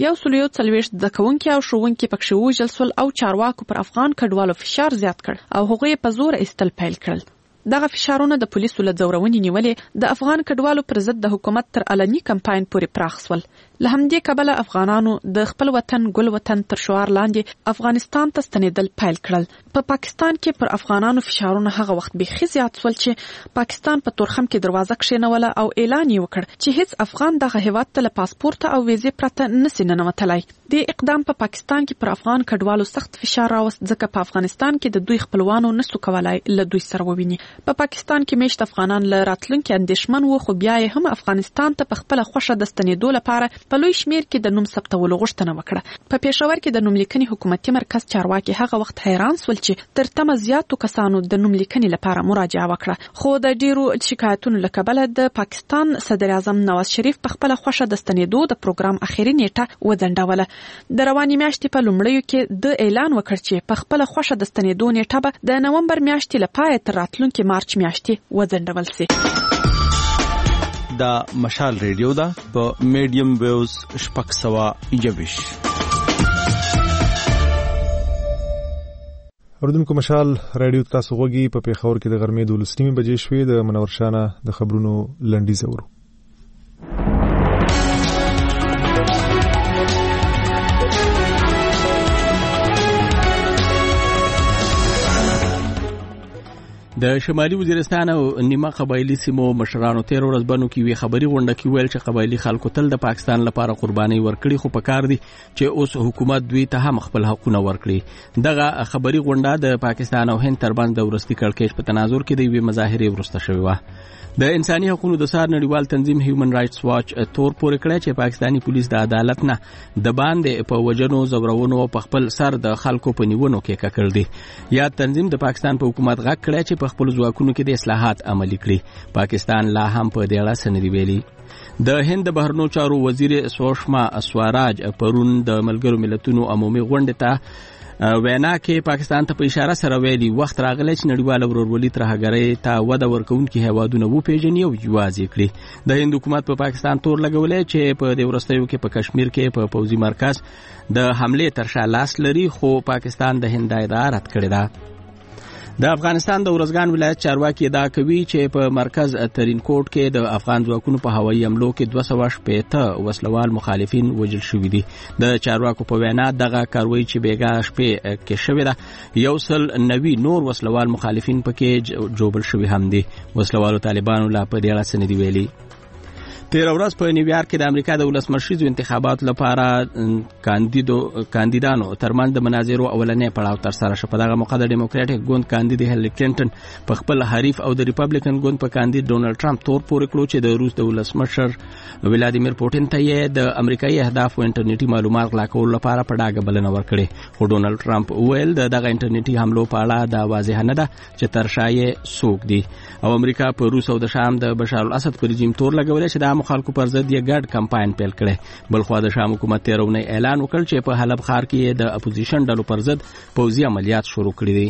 140 زده کوونکي او ښوونکي پکې ووژل سول او چارواکو پر افغان کډوالو فشار زیات کړ او هغوی په زور ایستل پیل کړل. دغه فشارونه د پولیسو له ځورونې نیولې د افغان کډوالو پر ضد د حکومت تر علني کمپاین پورې پراخ سول. له همدې کبله افغانانو د خپل وطن ګل وطن تر شعار لاندې افغانستان ته ستنېدل پیل کړل. په پاکستان کې پر افغانانو فشارونه هغه وخت بیخي زیات سول چې پاکستان په تورخم کې دروازه کښېنوله او اعلان یې وکړ چې هیڅ افغان دغه هیواد ته له پاسپورت او ویزې پرته نسي ننوتلی. دې اقدام په پاکستان کې پر افغان کډوالو سخت فشار راوست، ځکه په افغانستان کې د دوی خپلوانو نسو کولای له دوی سره وویني. په پاکستان کې مشت افغانان له راتلونکي اندېښمن وو، خو بیا یې هم افغانستان ته په خپل خوښه د ستنېدو لپاره په لوی شمیر کې د نوم ثبتولو غوښتنه وکړه. په پېښور کې د نوم لیکنې حکومتي مرکز چارواکي هغه وخت حیران سول چې تر تمه زیاتو کسانو د نوم لیکنې لپاره مراجعه وکړه، خو د ډیرو شکایتونو له کبله د پاکستان صدر اعظم نواز شریف په خپل خوښه د ستنېدو د پروګرام اخیری نیټه وځنډوله. د رواني میاشتې په لومړیو کې د اعلان وکړ چې په خپل خوښه د ستنېدو نیټه به د نومبر میاشتې لپاره تر راتلونکي مارچ میاشتې وځنډول شي. دا مشال ریډیو دا په میډیم ویوز 620. اوردونکو مشال ریډیو تاسو غوږی په پیښور کې د غرمې 12 بجې شوې. د منور شانه د خبرونو لنډیز اورو. د شمالي وزیرستان او نیمه قبایلی سیمو مشرانو 13 ورځ بنو کې وی خبري غونډه کې ویل چې قبایلی خلکو تل د پاکستان لپاره قرباني ورکړي، خو پکار دي چې اوس حکومت دوی ته هم خپل حقونه ورکړي. دغه خبري غونډه د پاکستان او هند ترمنځ د ورستي کړکېچ په تناظر کې د وی مظاهره ورسته شوې و. د انساني حقوقو د سار نړیوال تنظیم هیومن رائټس واچ تور پورې کړی چې پاکستانی پولیس د عدالت نه د باندې په وجنو زورونو په خپل سر د خلکو په نیونو کې ککړ دي. یا تنظیم د پاکستان په حکومت غږ کړی چې په خپل ځواکونو کې د اصلاحات عملي کړي. پاکستان لا هم په دې اړه څه نه دی ویلي. د هند بهرنیو چارو وزیر سوشما سوراج پرون د ملګرو ملتونو عمومي غونډې ته وینا کې پاکستان ته په اشاره سره ویلي وخت راغلی چې نړیواله ورورولي ترهګرۍ ته وده ورکوونکي هیوادونه وپېژني او یوازې کړي. د هند حکومت په پاکستان تور لګولی چې په دې وروستیو کې په کشمیر کې په پوځي مرکز د حملې تر شا لاس لري، خو پاکستان د هند ادعا رد کړې ده. د افغانستان د ورزګان ولایت چارواکي ادعا کوي چې په مرکز ترین کوټ کې د افغان ځواکونو په هوایي حملو کې 260 وسلوال مخالفین وژل شوي دي. د چارواکو په وینا دغه کاروي چې بیګا شپې کې شوې ده 190 نور وسلوال مخالفین پکې جوړل شوي هم دي. وسلوالو طالبانو لا په دې اړه څه نه دی ویلي. 13 ورځ په نیویارک کې د امریکا د ولسمشریزو انتخاباتو لپاره کاندیدانو ترمنځ د مناظرو اولنې پړاو تر سره شو. په دغه موقع د ډیموکراټیک ګوند کاندید هیلری کلینټن په خپل حریف او د ریپبلیکن ګوند په کاندید ډونالد ټرمپ تور پورې کړو چې د روس د ولسمشر ولادیمیر پوتین ته یې د امریکایي اهداف او انټرنیټي معلومات غلا کولو لپاره په ډاګه بلنه ورکړې. خو ډونالد ټرمپ ویل دغه انټرنیټي حملو په اړه دا واضح نه ده چې تر شا یې څوک دي، او امریکا په روس او د شام د بشار الاسد پر رژیم تور لګولې چې د مخالفو پر ضد یې ګډ کمپاین پیل کړي. بلخوا د شام حکومت تیرونه اعلان وکړ چې په حلب ښار کې د اپوزیشن ډلو پر ضد پوځي عملیات شروع کړي دي.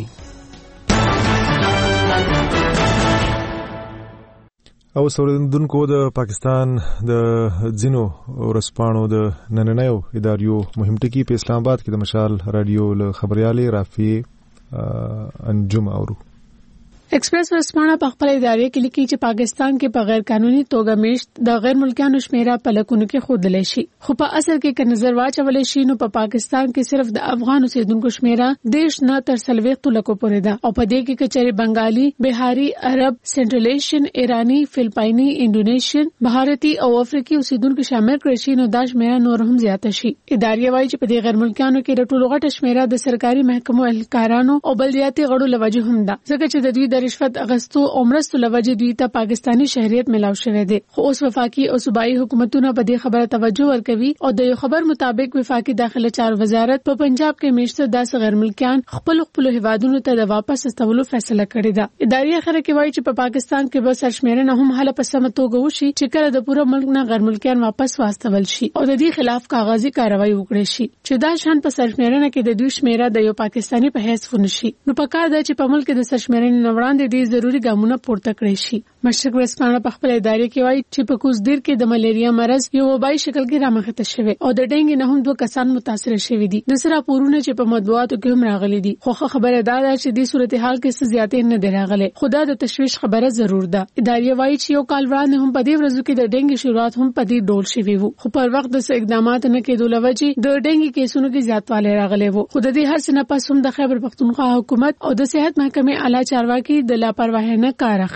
او سوریندونکو د پاکستان د ځینو ورسپانو د نننیو اداریو مهم ټکی په اسلام آباد کې د مشال رادیو له خبريالي رافي انجم اورو. ایکسپریس ورسپانه په خپل ادارې کې لیکي چې پاکستان کې په غیر قانوني توګه میشت د غیر ملکیانو شمیره په لکونو کې خودلې شي، خو په اصل کې که نظر واچول شي نو په پاکستان کې صرف د افغان اوسیدونکو شمیره دیش نه تر 40 لکو پورې ده، او په دې کې کچري بنگالي، بهاري، عرب، سنټرل ایشین، ایرانی، فلپایني، انډونیشین، بهارتي او افریقي اوسیدونکو شامل کړي شي نو دا شمیره نور هم زیاته شي. ادارې وايي چې په دې غیر ملکیانو کې د ټولو غټه شمیره د سرکاري محکمو اهلکارانو او بلدیاتي غړو لوجه هم ده، ځکه چې د دوی د رشوت اغستو او مرستو لوجه دوی ته پاکستانی شهريت ملاو شوی دی. خو اوس وفاقي او صوبایي حکومتونه په دې خبره توجه ورکوي او د یو خبر مطابق وفاقي داخله چارو وزارت په پنجاب کې میشته داسې غیر ملکیان خپل هیوادونو ته د واپس استولو فیصله کړې ده. ادارې اخر کې وایي چې په پاکستان کې به سرشمیرنه هم حل په سم توګه وشي چې کله د پوره ملک نه غیر ملکیان واپس واستول شي او د دې خلاف کاغذي کاروایی وکړي شي چې دا شان په سرشمیرنه کې د دوی شمیره د یو پاکستانی په حیث ونشي. نو پکار ده چې په ملک د سرشمیرنې وړاندې ډېر ضروري ګامونه پورته کړی شي. مشرق ورسپانه په خپل ادارې کې وایي چې په کوزدیر کې د ملیریا مرض یو وبایي شکل کې رامخته شوی او د ډینګ نه هم 2 کسان متاثر شوي دي. د سره پورونه چې په مطبوعاتو کې هم راغلي دي، خو خبره ده چې د صورتحال کې څه زیاتې نه دی راغلي. خدا د تشویش خبره ضرور ده. ادارې وایي چې یو کال وړاندې هم په دې ورځو کې د ډینګ شروعات هم په دې ډول شوی وو، خو پر وخت د اقدامات نه کېدو لوجه د ډینګ کیسونو کې زیاتوالی راغلی وو. خو د دې هر څه نه پس هم د خیبر پختونخوا حکومت او د صحت محکمې اعلی چارواکي د لاپرواهۍ نه کار اخلي.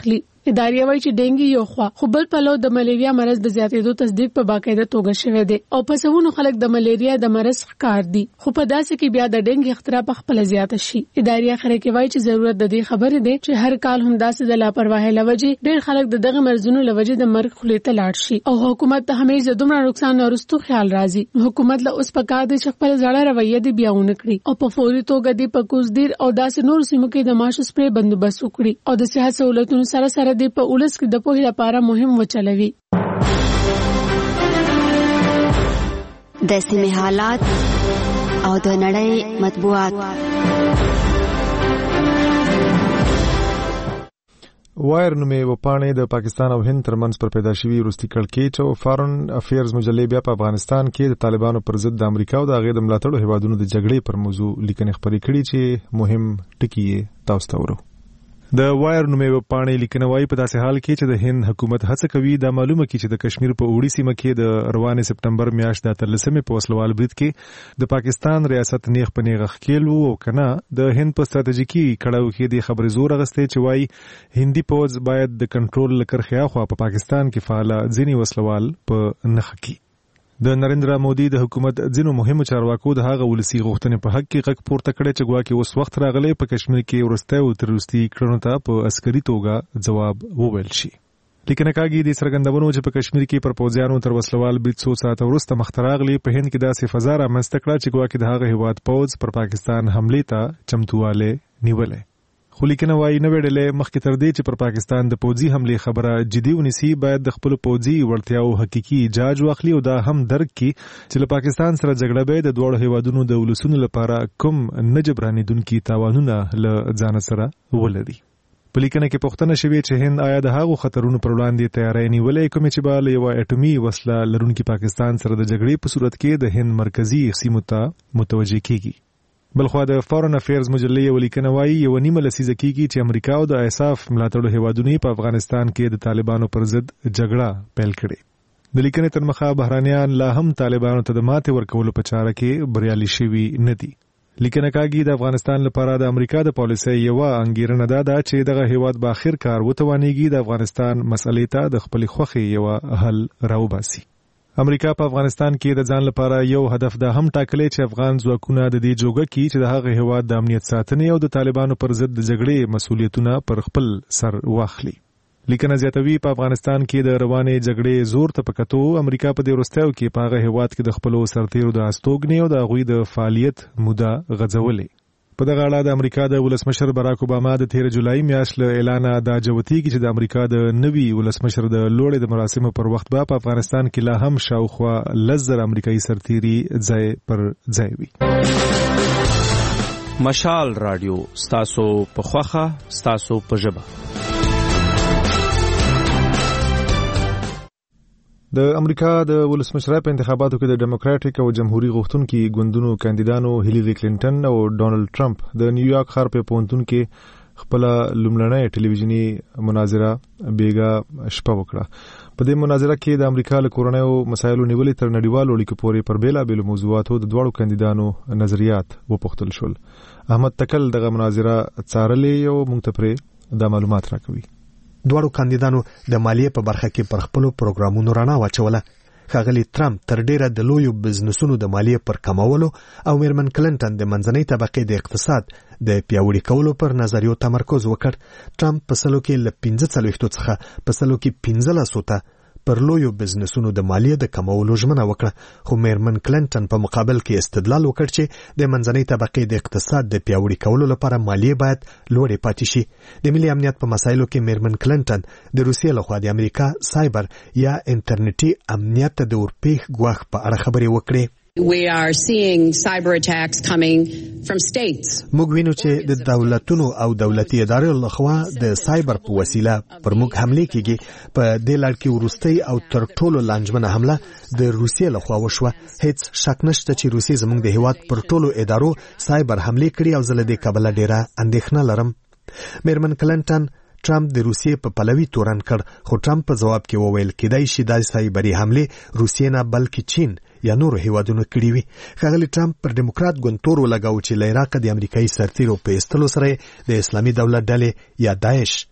ادارې وایي چې ډینګي یو خوا خو بل پلو د ملیریا مرض د زیاتېدو تصدیق په باقاعده توګه شوی دی او په سونو خلک د ملیریا د مرض ښکار دي خو په داسې کې بیا د ډینګي اختراع په خپل زیات شي. ادارې اخر کې وایي چې ضرورت د دې خبرې دی چې هر کال هم داسې د لاپرواهۍ لوجې ډېر خلک دغه مرزونو لوجې د مرګ خولې ته لاړ شي او حکومت ته همیشه دومره نقصان ورستو خیال راځي. حکومت له اوس پکار دی چې خپل ځړه رویه دی بیاونه کړي او په فوري توګه دی په کوزدیر او داسې نور سیمو کې د ماشو سپری بندوبست وکړي او د صحت سہولتونو سره سره دی په اولس کې د پوهې لپاره مهم وچلوي. د سیمې حالات او د نړۍ مطبوعات. وایر نومې وپاڼې د پاکستان او هند ترمنځ پر پیدا شوي وروستي کړکېچ او فارن افیرز مجلې بیا په افغانستان کې د طالبانو پر ضد د امریکا او د هغې د ملاتړو هیوادونو د جګړې پر موضوع لیکنې خپرې کړي چې مهم ټکي یې تاسو ته ورو. د وایر نومې وپاڼې لیکنه وايي په داسې حال کې چې د هند حکومت هڅه کوي دا معلومه کړي چې د کشمیر په اوړي سیمه کې د روانې سپټمبر میاشت د 13مې په وسلوال برید کې د پاکستان ریاست نیغ په نیغه ښکیل وو او کنه د هند په ستراتیژیکي کړاو کې د خبرې زور اغستې چې وايي هندي پوځ باید د کنټرول لکرخیا خو په پاکستان کې فعال ځینی وسلوال په نخ کې. د نریندرا مودي د حکومت ځینو مهمو چارواکو د هغه ولسی غوښتنې په حق کې غږ پورته کړی چې ګواکې اوس وخت راغلی په کشمیر کې ورسته او تروریستي کړنو ته په عسکري توګه جواب وویل شي. لیکنه کاږي د څرګندونو چې په کشمیر کې پر پوځیانو تر وسلوال برید 100 ساعت وروسته مختراغلی په هند کې داسې فضا رامنځته کړه چې ګواکې د هغه هیواد پوځ پر پاکستان حمله ته چمتواله نیولې. خو لیکنه وايي نو ویډلې مخکې تر دې چې پر پاکستان د پوځي حمله خبره جدي ونیسي باید د خپل پوځي ورتیاو حقيقي جاج واخلي او دا هم درک کړي چې له پاکستان سره جګړه به د دوه هیوادونو د ولسونو لپاره کوم نه جبرانیدونکي تاوانونه له ځان سره ولري. په لیکنه کې پوښتنه شوې چې هند آیا د هغو خطرونو پر وړاندې تیاری نیولې کوم چې به له یو اټومي وسله لرونکي پاکستان سره د جګړې په صورت کې د هند مرکزی سیمو ته متوجه کیږي. بلخوا د فارن افیرز مجلې ولیکنه وايي یو نیمه لسیزه کېږي چې امریکا او د ایساف ملاتړو هیوادونو په افغانستان کې د طالبانو پر ضد جګړه پیل کړې. د لیکنې تر مخه بهرانيان لا هم طالبانو ته د ماتې ورکولو په چاره کې بریالي شوي نه دي. لیکنه کاږي د افغانستان لپاره د امریکا د پالیسۍ یو انګیرنه ده چې دغه هیواد په اخر کار وتوانېږي د افغانستان مسلې ته د خپل خوخي یو حل راوباسي. امریکا په افغانستان کې د ځان لپاره یو هدف دا هم ټاکلی چې افغان ځواکونه د دې جوګه کې چې د هغه هیواد د امنیت ساتنې او د طالبانو پر ضد د جګړې مسؤلیتونه پر خپل سر واخلي. لیکنه زیاتوي په افغانستان کې د روانې جګړې زور ته پکتو امریکا په دې وروستیو کې په هغه هیواد کې د خپل سرتیرو د استوګنې او د غوي د فعالیت موده غځولې. په دغه اړه د امریکا د ولسمشر باراک اوباما د 13 جولای میاشت له اعلان دا جوتیږي چې د امریکا د نوي ولسمشر د لوړې د مراسمو پر وخت په افغانستان کې لا هم شاوخوا 10,000 امریکایي سرتیري ځای پر ځای وي. مشال رادیو ستاسو په خوخه ستاسو په ژبه. د امریکا د ولسمشرۍ په انتخاباتو کې د ډیموکراټیک او جمهوریت غوښتونکو ګوندونو کاندیدانو هیلری کلینټن او ډونالد ټرمپ د نیویارک ښار په پونتون کې خپل لومړنۍ ټلویزیونی مناظره بیګا شپه وکړه. په دې مناظره کې د امریکا له کورنیو مسایلو نیولې تر نړیوالو اړیکو پورې پر بیلابېلو موضوعاتو د دوړو کاندیدانو نظریات وپوښتل شول. احمد تکل دغه مناظره څارلې او موږ ته پرې د معلومات راکوي. دوړو کاندیدانو د مالیې په برخه کې پر خپل پروګرامونو رڼا واچوله. ښاغلي ټرمپ تر ډیره د لویو بزنسونو د مالیې پر کمولو او میرمن کلینټن د منځنۍ طبقې د اقتصاد د پیاوړي کولو پر نظریو تمرکز وکړ. ټرمپ په سلو کې له 45 څخه په سلو کې 15 ته پر لویو بزنسونو د مالیې د کمولو ژمنه وکړه. خو میرمن کلینټن په مقابل کې استدلال وکړ چې د منځنۍ طبقې د اقتصاد د پیاوړي کولو لپاره مالیې باید لوړې پاتې شي. د ملي امنیت په مسایلو کې میرمن کلینټن د روسیې لخوا د امریکا سایبر یا انټرنیټي امنیت د اورپېښ ګواښ په اړه خبرې وکړې. We are seeing cyber attacks coming from states. موږ وینو چې د دولتونو او دولتي ادارو لخوا د سایبر په وسیله پر موږ حمله کیږي. په دې لړ کې وروستۍ او تر ټولو لنجمنه حمله د روسیې لخوا وشوه. هیڅ شک نشته چې روسیې زموږ د هیواد پر ټولو ادارو سایبر حمله کړې او زه له دې کبله ډیره اندېښنه لرم. میرمن کلینټن ټرمپ د روسیې په پلوي تورن کړ، خو ټرمپ په جواب کې وویل کېدای شي دا سایبري حمله روسیې نه بلکې چین یا نورو هیوادونو کړي وي. ښاغلي ټرمپ پر ډیموکرات ګوند تور ولګاو چې له عراق د امریکایي سرتیرو په ایستلو سره د اسلامي دولت ډلې یا داعش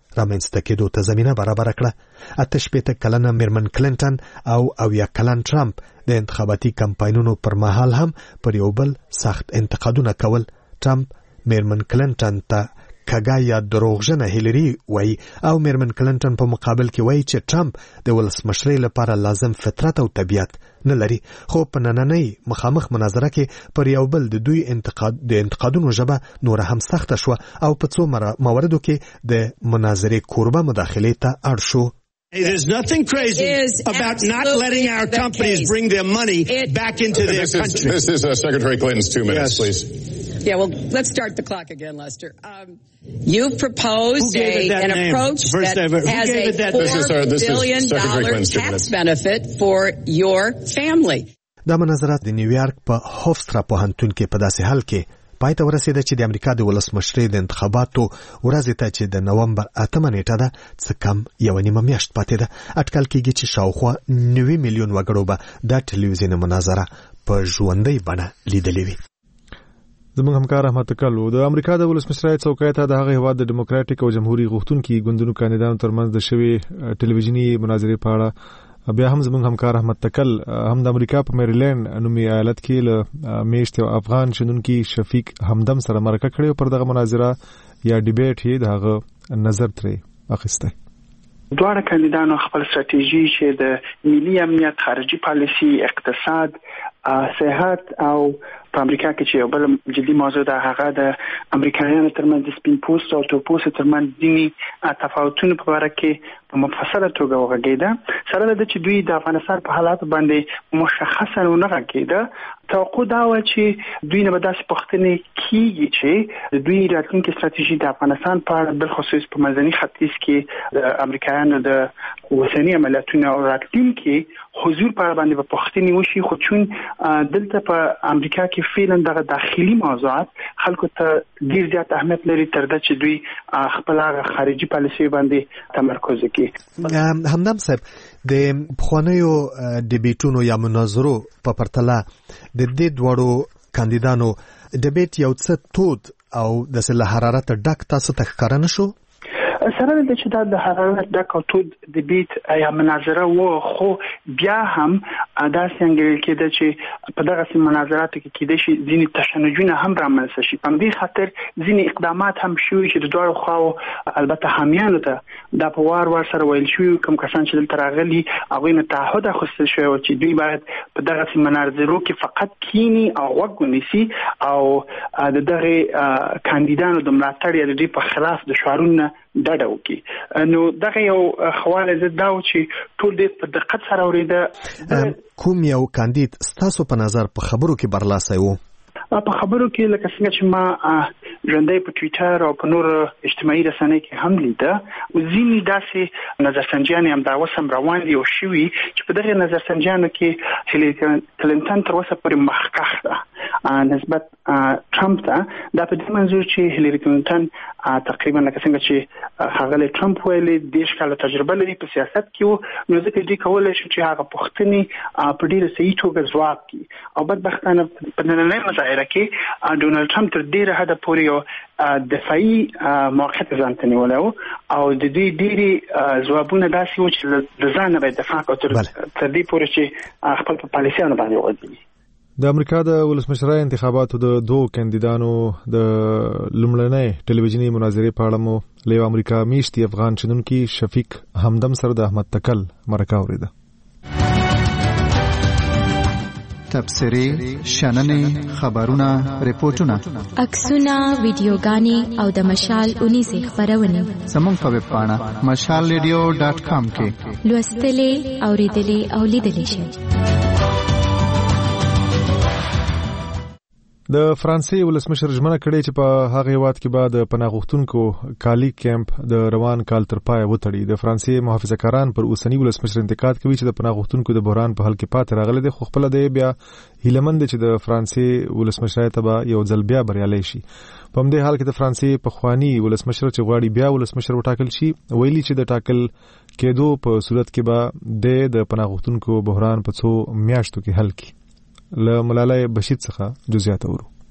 رامنځته کېدو ته زمینه برابر کړه. 88 کلنه میرمن کلینټن او 80 کلن ټرمپ د انتخاباتي کمپاینونو پر مهال هم پر یو بل سخت انتقادونه کول. ټرمپ میرمن کلینټن ته کګا یا دروغجنه هیلری وای او میرمن کلینټن په مقابل کې وای چې ټرمپ د ولسمشرۍ لپاره لازم فطرت او طبیعت نه لري. خو په نننۍ مخامخ مناظره کې پر یو بل د دوی انتقادونو ژبه نور هم سخته شو او په څو مواردو کې د مناظرې کوربه مداخلې ته اړ شو. Hey, there's nothing crazy about not letting our companies bring their money back into their country. This is Secretary Clinton's 2 minutes, please. Yeah, well, let's start the clock again, Lester. You proposed an approach that has a $4 billion tax benefit for your family. دا مناظرات د نیویارک په هوفسترا پوهنتون کې په داسې حال کې پای ته ورسېده چې د امریکا د ولسمشرۍ د انتخاباتو ورځې ته چې د نومبر 8 نیټه ده څه کم یوه نیمه میاشت پاتې ده. اټکل کېږي چې شاوخوا 9 میلیون وګړو به دا ټلویزیوني مناظره په ژوندۍ بڼه لیدلې وي. زموږ همکار احمد تکل د امریکا د ولسمشرۍ څوکۍ ته د هغه هیواد د ډیموکراټیک او جمهوریت غوښتونکي ګوندونو کاندیدانو ترمنځ د شوې ټلویزیوني مناظرې په اړه بیا هم زموږ همکار احمد تکل هم د امریکا په میریلند نومي ایالت کې له میشت افغان شنونکي شفیق همدم سره مرکه کړې پر دغه مناظره یا ډیبیټ یې دغه نظر ترې اخیسته. دواړه کاندیدانو خپل ستراتیژي چې د ملي امنیت، خارجي پالیسي، اقتصاد، صحت او په امریکا کې چې یو بل جدي موضوع ده هغه د امریکایانو ترمنځ د سپین پوست او تور پوست ترمنځ ځینې تفاوتونه په اړه کې په مفصله توګه وغږېده. سره د چې دوی د افغانستان په حالات باندې مشخصا ونه غږېده. توقع دا و چې دوی نه به داسې پوښتنې کیږي چې د دوی راتلونکي ستراتیژي د افغانستان په اړه بالخصوص په منځني ختیځ کې د امریکایانو د اوسنی عملیاتونو او راتلونکي حضور په اړه باندې پوښتنې وشي. خو چون دلته په امریکا کې فعلا دغه داخلي موضوعات خلکو ته ډیر زیات اهمیت لري تر دې چې دوی خپل خارجي پالیسي باندې تمرکز وکړي. همدم صاحب د پخوانیو ډیبیټونو یا مناظرو په پرتله د دې دوړو کاندیدانو ډیبیټ یو څه تود او د سله حرارت ډک تاسو ته ښکاره نه شو؟ سره د چې دا د حرارت ډک او تود ډیبیټ یا مناظره و خو بیا هم دا څنګه کېده چې په دغه مناظراتو کې کېده شي ځینې تشنجونه هم رامنځته شي. په دې خاطر ځینې اقدامات هم شوي چې د دوه خواو البته حامیانو ته دا په وار سره ویل شوي کوم کسان چې دلته راغلي هغوی نه تعهد اخیستل شوی و چې دوی باید په دغه مناظرو کې فقط کینی او غوږ ونیسي او د دغه کاندیدانو د ملاتړ یا د دې په خلاف د شعارونو ډډه وکړي. نو دغه یو حواله زه دا و چې ټول دې په دقت سره اورېده. کوم یو کاندید ستاسو په نظر په خبرو کې برلاسي و؟ په خبرو کې لکه څنګه چې ما ژوندۍ په ټویټر او په نور اجتماعي رسنۍ کې هم لیده ځینې داسې نظرسنجیانې هم دا اوس هم روان دي او شوي چې په دغه نظرسنجیانو کې هیلری کلینټن تر اوسه پورې مخکښ ده نسبت ټرمپ ته. دا په دې منظور چې هیلری کلینټن تقریبا لکه څنګه چې ښاغلی ټرمپ ویلي 10 کاله تجربه لري په سیاست کې و نو ځکه دوی کولی شي چې هغه پوښتنې په ډېره صحیح توګه ځواب کړي. او بدبختانه په نننۍ مظاهره کې ډونالد ټرمپ تر ډیره حده پورې یو دفاعي موقعیت ځان ته نیولی و او د دوی ډېرې ځوابونه داسې و چې د ځان نه باید دفاع کوو تر دې پورې چې خپل په پالیسیانو باندې وغځوي. د امریکا د ولسمشرۍ انتخاباتو د دوه کاندیدانو د لومړنۍ ټلویزیوني مناظرې په اړه مو له امریکا میشتي افغان شنونکي شفیق همدم سره د احمد تکل مرکه اورېده. تبصرې، شننې، خبرونه، ریپورتونه، عکسونه، ویډیوګانې او د مشال 19 خبرونه زموږ په ویب پاڼه mashalradio.com کې لوستلې، اوریدلې او لیدلې شئ. د فرانسې ولسمشر ژمنه کړې چې په هغه هیواد کې به د پناه غوښتونکو کالي کیمپ د روان کال تر پایه وتړي. د فرانسې محافظه‌کاران پر اوسنی ولسمشر انتقاد کوي چې د پناه غوښتونکو د بحران په حل کې پاتې راغلي دي، خو خپل د بیا هیلمند چې د فرانسې ولسمشر ته به یو ځل بیا بریالي شي. په همدې حال کې د فرانسې پخوانی ولسمشر چې غواړي بیا ولسمشر وټاکل شي ویلي چې د ټاکل کېدو په صورت کې به د پناه غوښتونکو بحران په څو میاشتو کې حل کړي. له ملالۍ بشیر څخه جزئیات اورو.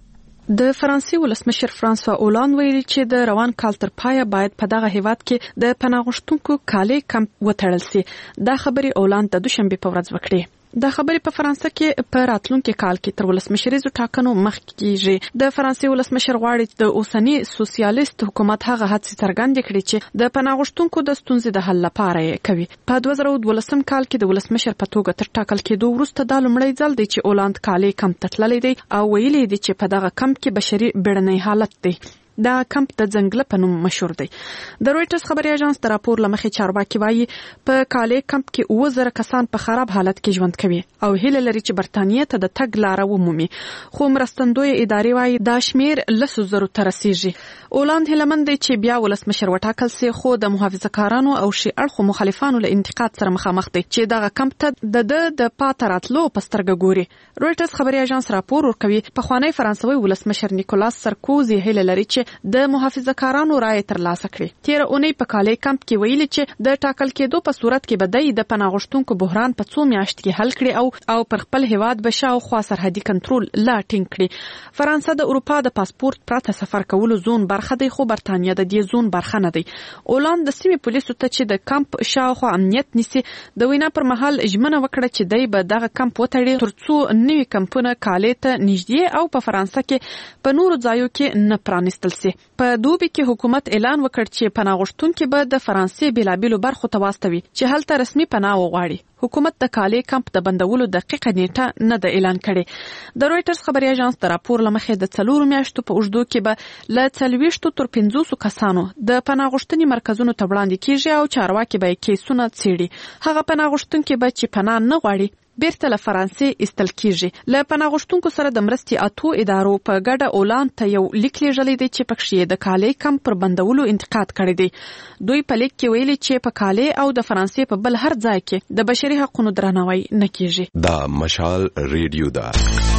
د فرانسې ولسمشر فرانسوا اولان ویلي چې د روان کال تر پایه باید په دغه هیواد کې د پناه غوښتونکو کالي کمپ وتړل شي. دا خبرې اولان د دوشنبه په ورځ وکړې. د خبرې په فرانسه کې په راتلونکي کال کې تر ولسمشریزو ټاکنو مخکې کیږي. د فرانسې ولسمشر غواړي د اوسنی سوسیالیست حکومت هغه هڅې څرګندې کړي چې د پناه غوښتونکو د ستونزې د حل لپاره یې کوي. په 2012 کال کې د ولسمشر په توګه تر ټاکل کېدو وروسته دا لومړی ځل دی چې اولاند کالي کمپ ته تللی دی او ویلي دی چې په دغه کمپ کې بشري بیړنی حالت دی. دا کمپ د ځنګل په نوم مشهور دی. د رويټرز خبري اژانس د راپور لمخې چارواکي وایي په کالي کمپ کې 9000 کسان په خراب حالت کې ژوند کوي او هیله لري چې برتانیې ته د تګ لار ومومي. خو مرستندوی ادارې وایي دا شمیر 100,000 ته رسیږي. اولند هیلمن دی چې بیا ولسمشر وټاکل سي، خو د محافظه‌کارانو او شي اړخو مخالفانو له انتقاد سره مخامخ دي چې دغه کمپ ته د پاتراتلو پسترګ ګوري. رويټرز خبري اژانس راپور ورکوي په خوانی فرانسوي ولسمشر نیکولاس سرکوزي هیله لري چې د محافظه‌کارانو رائے ترلاسه کړي. تیر اونۍ په کالي کمپ کې ویلي چې د ټاکل کېدو په صورت کې بدای د پناه غوښتونکو بحران په 2 میاشتو کې حل کړي او پر خپل هیواد بشاو خوا سرحدي کنټرول لا ټینګ کړي. فرانسه د اروپا د پاسپورت پرته سفر کولو زون برخه دی، خو برتانیا د دې زون برخه نه دی. اولند د سیمې پولیسو ته چې د کمپ شاوخوا امنیت نیسي د وینا پر مهال ژمنه وکړه چې دای به دغه کمپ وتړي ترڅو نوي کمپونه کالي ته نږدې او په فرانسه کې په نورو ځایو کې نه پرانستل شي. په دوبي کې حکومت اعلان وکړ چې پناه غوښتونکي به د فرانسې بیلابیلو برخو ته واستوي چې هلته رسمي پناه وغواړي. حکومت د کالي کمپ د بندولو دقیقه نیټه نه ده اعلان کړې. د رويټرز خبري اژانس د راپور لمخې د 4 میاشتو په اوږدو کې به له 40 تر 50 کسانو د پناه غوښتنې مرکزونو ته وړاندې کیږي او چارواکي به کیسونه څیړي. هغه پناه غوښتونکي به چې پناه نه غواړي بیرته له فرانسې استل کیږي. له پناه غوښتونکو سره د مرستې 8 ادارو په ګډه اولان ته یو لیک لیږلی دی چې پکې د کالي کمپ پر بندولو انتقاد کړی دی. دوی په لیک کې ویلي چې په کالي او د فرانسې په بل هر ځای کې د بشري حقوقو درناوی نه کیږي. دا مشال ریډیو دا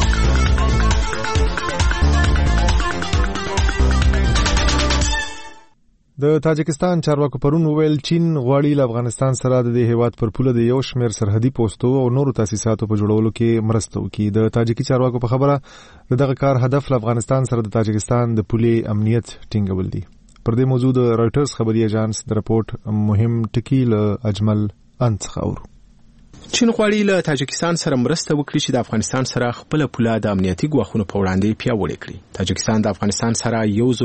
د تاجکستان چارواکو پرون ویل چین غواړي له افغانستان سره د هیواد پر پوله د یو شمېر سرحدي پوسټو او نورو تاسیساتو په جوړولو کې مرسته وکړي. د تاجکي چارواکو په خبره دغه کار هدف له افغانستان سره د تاجکستان د پولې امنیت ټینګول دي. پر دې موضوع د رويټرز خبري اژانس د رپورټ مهم ټکی له اجمل انڅ خاور. چین غواړي له تاجکستان سره مرسته وکړي چې د افغانستان سره خپل پوله د امنیتي ګواښونو په وړاندې پیاوړې کړي. تاجکستان د افغانستان سره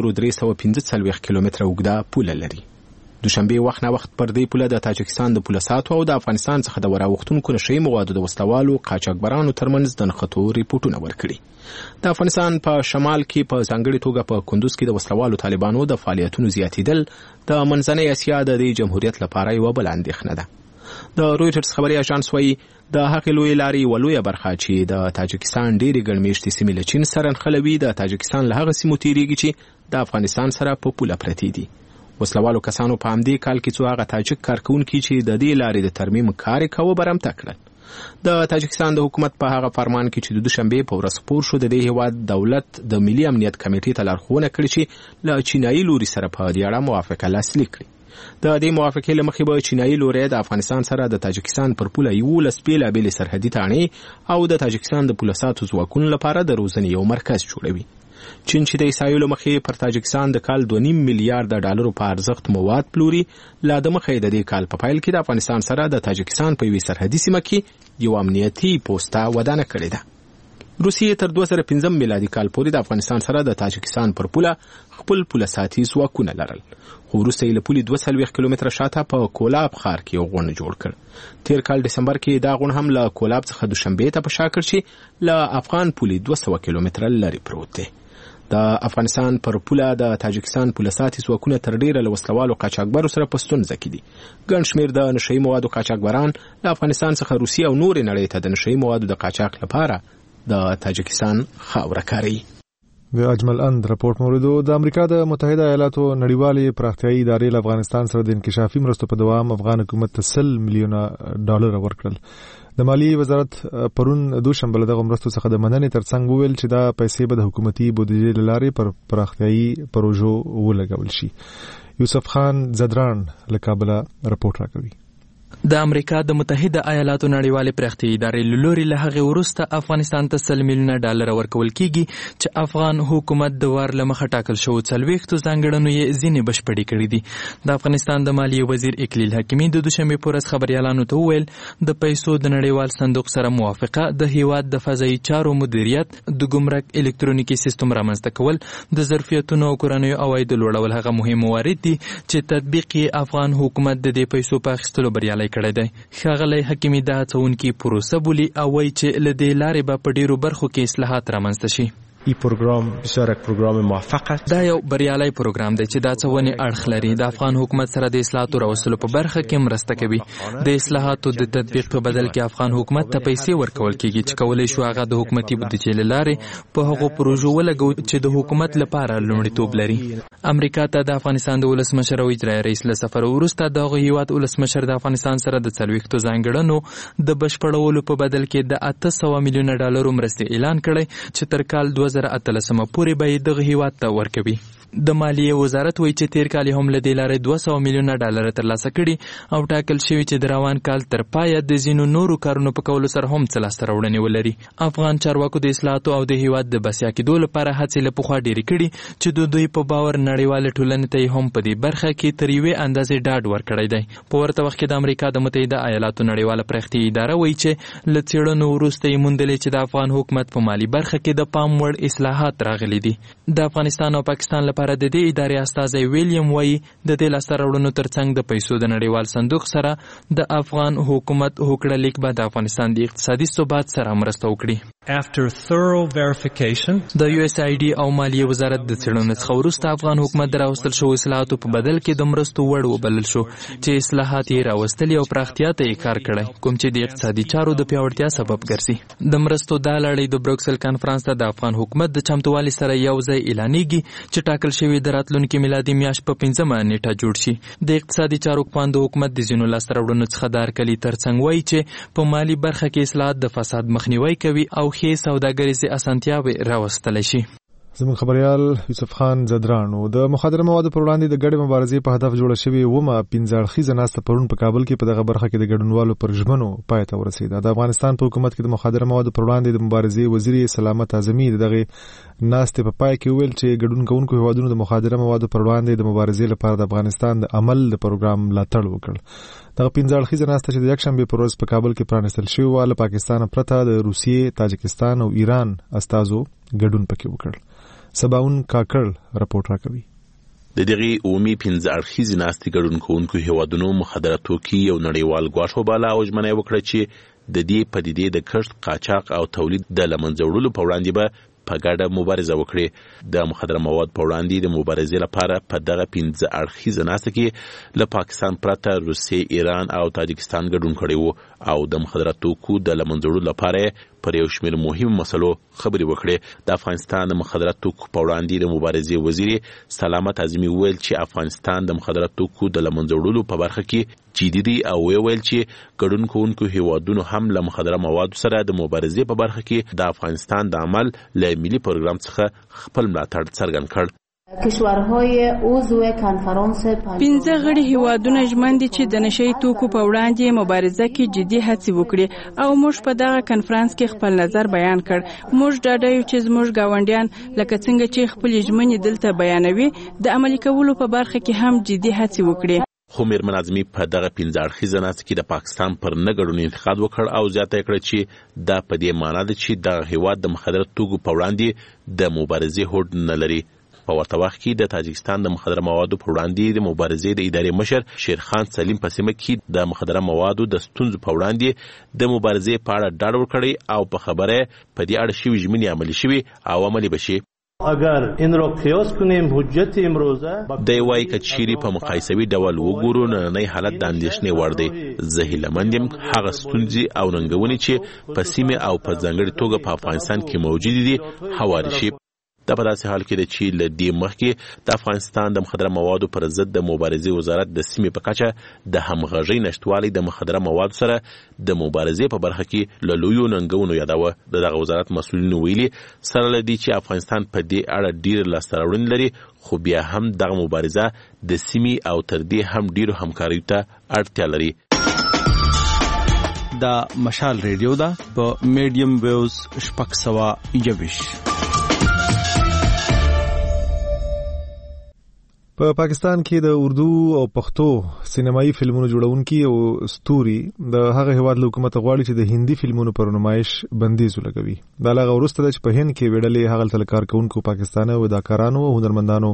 1315 کیلومتره اوږده پوله لري. دوشنبه وخت نه وخت پر دې پوله د تاجکستان د پوله ساتو او د افغانستان څخه د وراوښتونکو نشئی موادو د وسلوالو قاچاقبرانو ترمنځ د نښتو ریپورتونه ورکړي. د افغانستان په شمال کې په ځانګړي توګه په کندوز کې د وسلوالو طالبانو د فعالیتونو زیاتیدل د منځنۍ اسیا د جمهوریت لپاره یو بل اندېښنه ده. د رويټرز خبري اژانس وايي د هغې لوی لارې ولویه برخه چې د تاجکستان ډېری ګڼمېشتې سیمې له چین سره نښلوي د تاجکستان له هغه سیمو تیریږي چې د افغانستان سره په پوله پرتې دي. وسلوالو کسانو په همدې کال کې څو هغه تاجک کارکونکي چې د دې لارې د ترمیم کار یې کاوه برمته کړل. د تاجکستان د حکومت په هغه فرمان کې چې د دوشنبه په ورځ خپور شو د دې هیواد دولت د ملي امنیت کمیټې ته لارښوونه کړې چې له چینایي لوري سره په دې اړه موافقه لاسلیک کړي. د دې موافقې له مخې به چینایي لوري د افغانستان سره د تاجکستان پر پوله 11 بیلابېلې سرحدي تاڼې او د تاجکستان د پوله ساتو ځواکونو لپاره د روزنې یو مرکز جوړوي. چین چې د عیسایو مخې پر تاجکستان د کال 2.5 میلیارډ ډالرو په ارزښت مواد پلوري، لا د مخې د دې کال په پایل کې د افغانستان سره د تاجکستان په یوې سرحدي سیمه کې یو امنیتي پوسټه ودانه کړې ده. روسیې تر 2015 میلادي کال پورې د افغانستان سره د تاجکستان پر پوله خپل پوله ساتي ځواکونه لرل، خو وروسته یې له پولې 240 کیلومتره شاته په کولاب ښار کې یو غونډ جوړ کړ. تیر کال دسمبر کې دا غونډ هم له کولاب څخه دوشنبه ته په شا کړ چې له افغان پولې 200 کیلومتره لرې پروت دی. د افغانستان پر پوله د تاجکستان پوله ساتي ځواکونه تر ډیره له وسلوالو قاچاقبرو سره په ستونزه کې دي. ګڼ شمېر د نشئی موادو قاچاقبران له افغانستان څخه روسیې او نورې نړۍ ته د نشئی موادو د قاچاق لپاره د تاجکستان خاوره کاروي. د اجمل اند رپورټ موردو د امریکا د متحده ایالاتو نړیوالې پراختیایي ادارې له افغانستان سره د انکشافي مرستو په دوام افغان حکومت ته $100 میلیونه ورکړل. د مالیې وزارت پرون دوشنبه له دغه مرستو څخه د مننې ترڅنګ وویل چې دا پیسې به د حکومتي بودیجې له لارې پر پراختیایي پروژو ولګول شي. یوسف خان زدران له کابل رپورټ راکوي. د امریکا د متحده ایالاتو نړیوالې پراختیایي ادارې لوري له هغې وروسته افغانستان ته $100 میلیونه ورکول کیږي چې افغان حکومت د وار له مخه ټاکل شوو 40 ځانګړنو یې ځینې بشپړې کړي دي. د افغانستان د مالیې وزیر اکلیل حکیمي د دوشنبې په ورځ خبریالانو ته وویل د پیسو د نړیوال صندوق سره موافقه د هیواد د فضایي چارو مدیریت، د ګمرک الکترونیکي سیستم رامنځته کول، د ظرفیتونو او کورنیو عوایدو لوړول هغه مهم موارد دي چې تطبیق یې افغان حکومت د دې پیسو په اخیستلو بریالی کړی دی. ښاغلی حکیمي دا هڅونکې پروسه بولي او وایي چې له دې لارې به په ډیرو برخو کې اصلاحات رامنځته شي. این پروګرام بسیار یک پروګرام موفق است. دا یو بریالی پروګرام دی چې دا څونې اړخ لري. د افغان حکومت سره د اصلاحاتو راوستلو په برخه کې مرسته کوي. د اصلاحاتو د تطبیق په بدل کې افغان حکومت ته پیسې ورکول کیږي چې کولی شو هغه د حکومتي بودیجې له لارې په هغو پروژو ولګوي چې د حکومت لپاره لومړیتوب لري. امریکا ته د افغانستان د ولسمشر او اجرایي رئیس له سفر وروسته دغه هیواد ولسمشر د افغانستان سره د 40 ځانګړنو د بشپړولو په بدل کې د $800 میلیونه مرستې اعلان کړی چې تر کال 2013 پورې به یې دغه هیواد ته ورکوي. د مالیې وزارت وایي چې تیر کال هم له دې لارې $200 میلیونه ترلاسه کړي او ټاکل شوي چې د روان کال تر پایه د ځینو نورو کارونو په کولو سره هم څه لاسته راوړنې ولري. افغان چارواکو د اصلاحاتو او د هیواد د بسیا کېدو لپاره هڅې له پخوا ډېرې کړي چې د دوی په باور نړیوالې ټولنې ته هم په دې برخه کې تر یوې اندازې ډاډ ورکړی دی. په ورته وخت کې د امریکا د متحده ایالاتو نړیواله پراختیایي اداره وایي چې له څېړنو وروسته یې موندلې چې د افغان حکومت په مالي برخه کې د پام وړ اصلاحات راغلي دي. د افغانستان او پاکستان لپاره د دې ادارې استازی ویلیام وایي د دې لاسته راوړنو ترڅنګ د پیسو د نړیوال صندوق سره د افغان حکومت هوکړه لیک به د افغانستان د اقتصادي ثبات سره مرسته وکړي. د USAID او مالیې وزارت د څېړنو څخه وروسته افغان حکومت د راوستل شوو اصلاحاتو په بدل کې د مرستو وړ وبلل شو چې اصلاحات یې راوستلي او پراختیا ته یې کار کړی، کوم چې د اقتصادي چارو د پیاوړتیا سبب ګرځي. د مرستو دا لړۍ د بروکسل کانفرنس ته د افغان حکومت د چمتووالي سره یو ځای اعلانېږي چې ټاکل شوي د راتلونکي میلادي میاشت په 5 نیټه جوړ شي. د اقتصادي چارو پوهاند د حکومت د ځینو لاسته راوړنو څخه د هرکلي ترڅنګ وایي چې په مالي برخه کې اصلاحات د فساد مخنیوی کوي او ښې سوداګریزې اسانتیاوې راوستلی شي. زموږ خبريال یوسف خان زدرانو د مخدره موادو پر وړاندې د ګډې مبارزې په هدف جوړه شوې ومه 15 اړخیزه ناسته پرون په کابل کې په دغه برخه کې د ګډونوالو پر ژمنو پای ته ورسېده. د افغانستان په حکومت کې د مخدره موادو پر وړاندې د مبارزې وزیر سلامت اعظمي دغه ناسته په پای کې ویل چې ګډون کوونکو هیوادونو د مخدره موادو پر وړاندې د مبارزې لپاره د افغانستان د عمل د پروګرام ملاتړ وکړ. دغه 15 اړخیزه ناسته چې د یکشنبه پر ورځ په کابل کې پرانیستل شوې و له پاکستان پرته د روسیې، تاجکستان او ایران استازو ګډون پکې وکړ. سباون کاکړ راپورټ راکوي. د دغه عمومي 15 اړخیزې ناستې ګډون کوونکو هیوادونو مخدره توکي او نړیوال ګواښ وباله او ژمنه وکړه چې د دې پدیدې د کښت، قاچاق او تولید د له منځه وړلو په وړاندې به په ګډه مبارزه وکړي. د مخدره مواد په وړاندې د مبارزې لپاره په دغه 15 اړخیزه ناسته کې له پاکستان پرته روسیې، ایران او تاجکستان ګډون کړی وو او د مخدره توکو د له منځه وړلو لپاره پر یو شمېر مهم مسلو خبرې وکړې. د افغانستان د مخدره توکو په وړاندې د مبارزې وزیر سلامت اعظمي وویل چې افغانستان د مخدره توکو د له منځه وړلو په برخه کې جدي دی او ویل چې ګډون کوونکو هیوادونو هم له مخدره موادو سره د مبارزې په برخه کې د افغانستان د عمل له ملي پروګرام څخه خپل ملاتړ څرګند کړ. کشورهای عضو کنفرانس 15 غړي هیوادونه ژمن دي چې د نشئی توکو په وړاندې مبارزه کې جدي هڅې وکړي او موږ په دغه کنفرانس کې خپل نظر بیان کړ. موږ ډاډه یو چې زموږ ګاونډیان لکه څنګه چې خپل ژمنې دلته بیانوي د عملي کولو په برخه کې هم جدي هڅې وکړي. خو میرمن اعظمي په دغه 15 اړخیزه ناسته کې د پاکستان پر نه ګډون انتقاد وکړ او زیاته کړه چې دا په دې معنی ده چې د هیواد د مخدره توکو په وړاندې د مبارزې هوډ نه لري. په ورته وخت کې د تاجکستان د مخدره موادو پر وړاندې د مبارزې د ادارې مشر شیرخان سلیم په سیمه کې د مخدره موادو د ستونزو په وړاندې د مبارزې په اړه ډاډ ورکړی او په خبره په دې اړه شوي ژمنې عملي شوي او عملي بشي. اگر این را قیاس کنیم حجت امروزه دی وای کچيري په مقایسوي ډول وګورو نننی حالت د اندېښنې وړ دی. زه هیلهمند یم هغه ستونزې او ننګونې چې په سیمه او په ځانګړي توګه په افغانستان کې موجود دي هواري شي. دا په داسې حال کې ده چې له دې مخکې د افغانستان د مخدره موادو پر ضد د مبارزې وزارت د سیمې په کچه د همغږۍ نشتوالي د مخدره موادو سره د مبارزې په برخه کې له لویو ننګونو یادوه. دغه وزارت مسؤلینو ویلي سره له دې چې افغانستان په دې اړه ډېر لاسته راوړنې لري خو بیا هم دغه مبارزه د سیمې او تر دې هم ډېرو همکاریو ته اړتیا لري. دا مشال ریډیو دا په میډیم ویوز 621. په پاکستان کې د اردو او پښتو سینمایي فلمونو جوړونکي او ستوري د هغه هیواد له حکومت غواړي چې د هندي فلمونو پر نمایش بندیز ولګوي. دا لا وروسته د په هند کې ویډلې هغه تلکار کوونکو پاکستاني او اداکارانو او هنرمندانو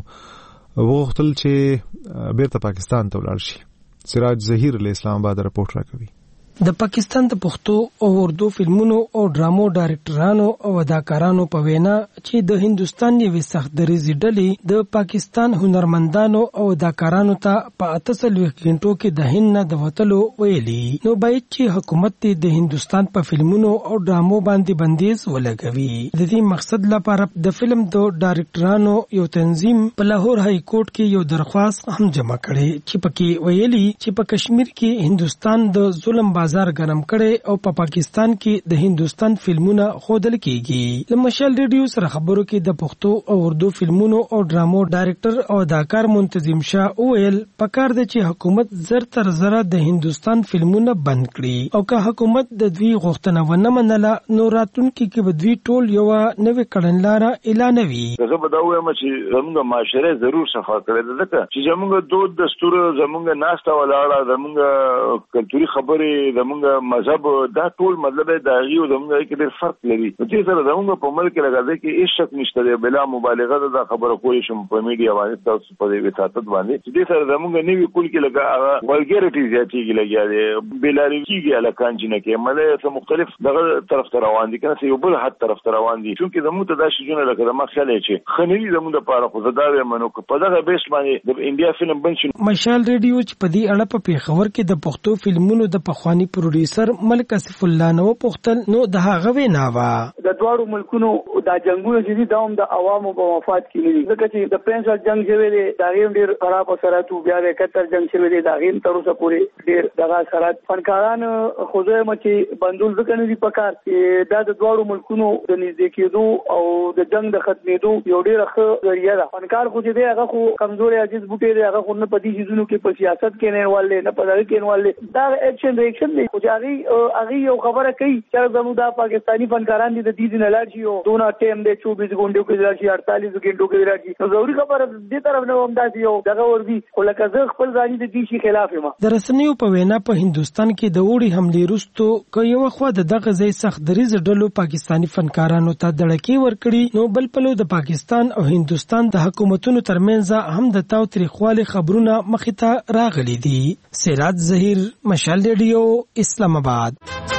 وغوښتل چې بیرته پاکستان ته ولاړ شي. سراج ظهیر له اسلام آباد رپورټ راکوي. د پاکستان د پښتو او اردو فلمونو او ډرامو ډایرکټرانو او اداکارانو په وینا چې د هندستان یوې سخت دریزې ډلې د پاکستان هنرمندانو او اداکارانو ته په 48 غنټو کې د هند نه د وتلو ویلي، نو باید چې حکومت د هندستان په فلمونو او ډرامو باندې بندیز ولګوي. د دې مقصد لپاره د فلم د ډایرکټرانو یو تنظیم په لاهور های کورټ کې یو درخواست هم جمع کړي چې پکې ویلي چې په کشمیر کې هندستان د ظلم بازار ګرم کړي او په پاکستان کې د هندستان فلمونه خودل کیږي. لمشال ریډیو سره خبرو کې د پښتو او اردو فلمونو او ډرامو ډایرکټر او اداکار منتظم شاه وویل پکار دی چې حکومت زر تر زره د هندستان فلمونه بند کړي او که حکومت د دوی غوښتنه ونه منله نو راتلونکي کې به دوی ټول یو نوې کړنلاره اعلانوي. زه به دا وایم چې زموږ معاشره ضرور صفا کړي ده ځکه چې زموږ دود دستور زموږ ناسته ولاړه زموږ کلتوري خبرې زموږ مذهب دا ټول مطلب دا یو زموږ کې ډېر فرق لري. چې سره زموږ په ملک لګاده کې هیڅ شک نشته دی بلا مبالغه دا خبره کولی شم په میډیا باندې تاسو په دې وساتت باندې چې سره زموږ نیوی کول کې لګا ولګریټی زیاتېږي لګیا دی بلاري کېږي الکان چې نه کې مله څه مختلف دغه طرف ته روان دي کنه یو بل حد طرف ته روان دي چې زموږ ته دا شي جون لکه ما خیال چې خنوي زموږ لپاره خو زدا منو په دغه بیس باندې د انډیا فلم بنشي. مشال ریډیو چې په دې اړه په پیښور کې د پښتو فلمونو د پخوانی پروډوسر ملک اسف الله نو پختل نو د هغه وینا وا د دوړو ملکونو دا جنگونه چې دا هم د عوامو په مفاد کې نه دي ځکه چې د پنځه جنگ چې ویلې دا غیم ډیر خراب اثرات بیا د 71 جنگ چې ویلې دا غیم تر اوسه پورې ډیر دغه اثرات فنکاران خوځه مچي بندول ځکه نه دي پکار چې دا د دوړو ملکونو د نږدې کېدو او د جنگ د ختمېدو یو ډیر ښه ذریعہ ده. فنکار خو چې دی هغه خو کمزوري عاجز بوټي دی هغه خو نه پدې چیزونو کې په سیاست کې نه والي نه پدې کې نه والي دا اکشن ریاکشن دی خو هغه یو خبره کوي چې زموږ د پاکستانی فنکاران دي د دې نه لاړ شي او دونه ټیم د 24 غونډو کې لاړ شي 48 غونډو کې لاړ شي نو ضروري خبره دې طرف نه هم داسي یو دغه ورځي خو لکه زه خپل ځاني د دې شي خلاف یم. د رسنیو په وینا په هندستان کې د وړي حملې وروسته کوي خو د دغه ځای سخت دریز ډلو پاکستانی فنکارانو ته دړکی ورکړي نو بل پلو د پاکستان او هندستان د حکومتونو ترمنځ هم د تاو تاریخوالي خبرونه مخې ته راغلي دي. سراج ظهیر مشال ریډیو اسلام آباد.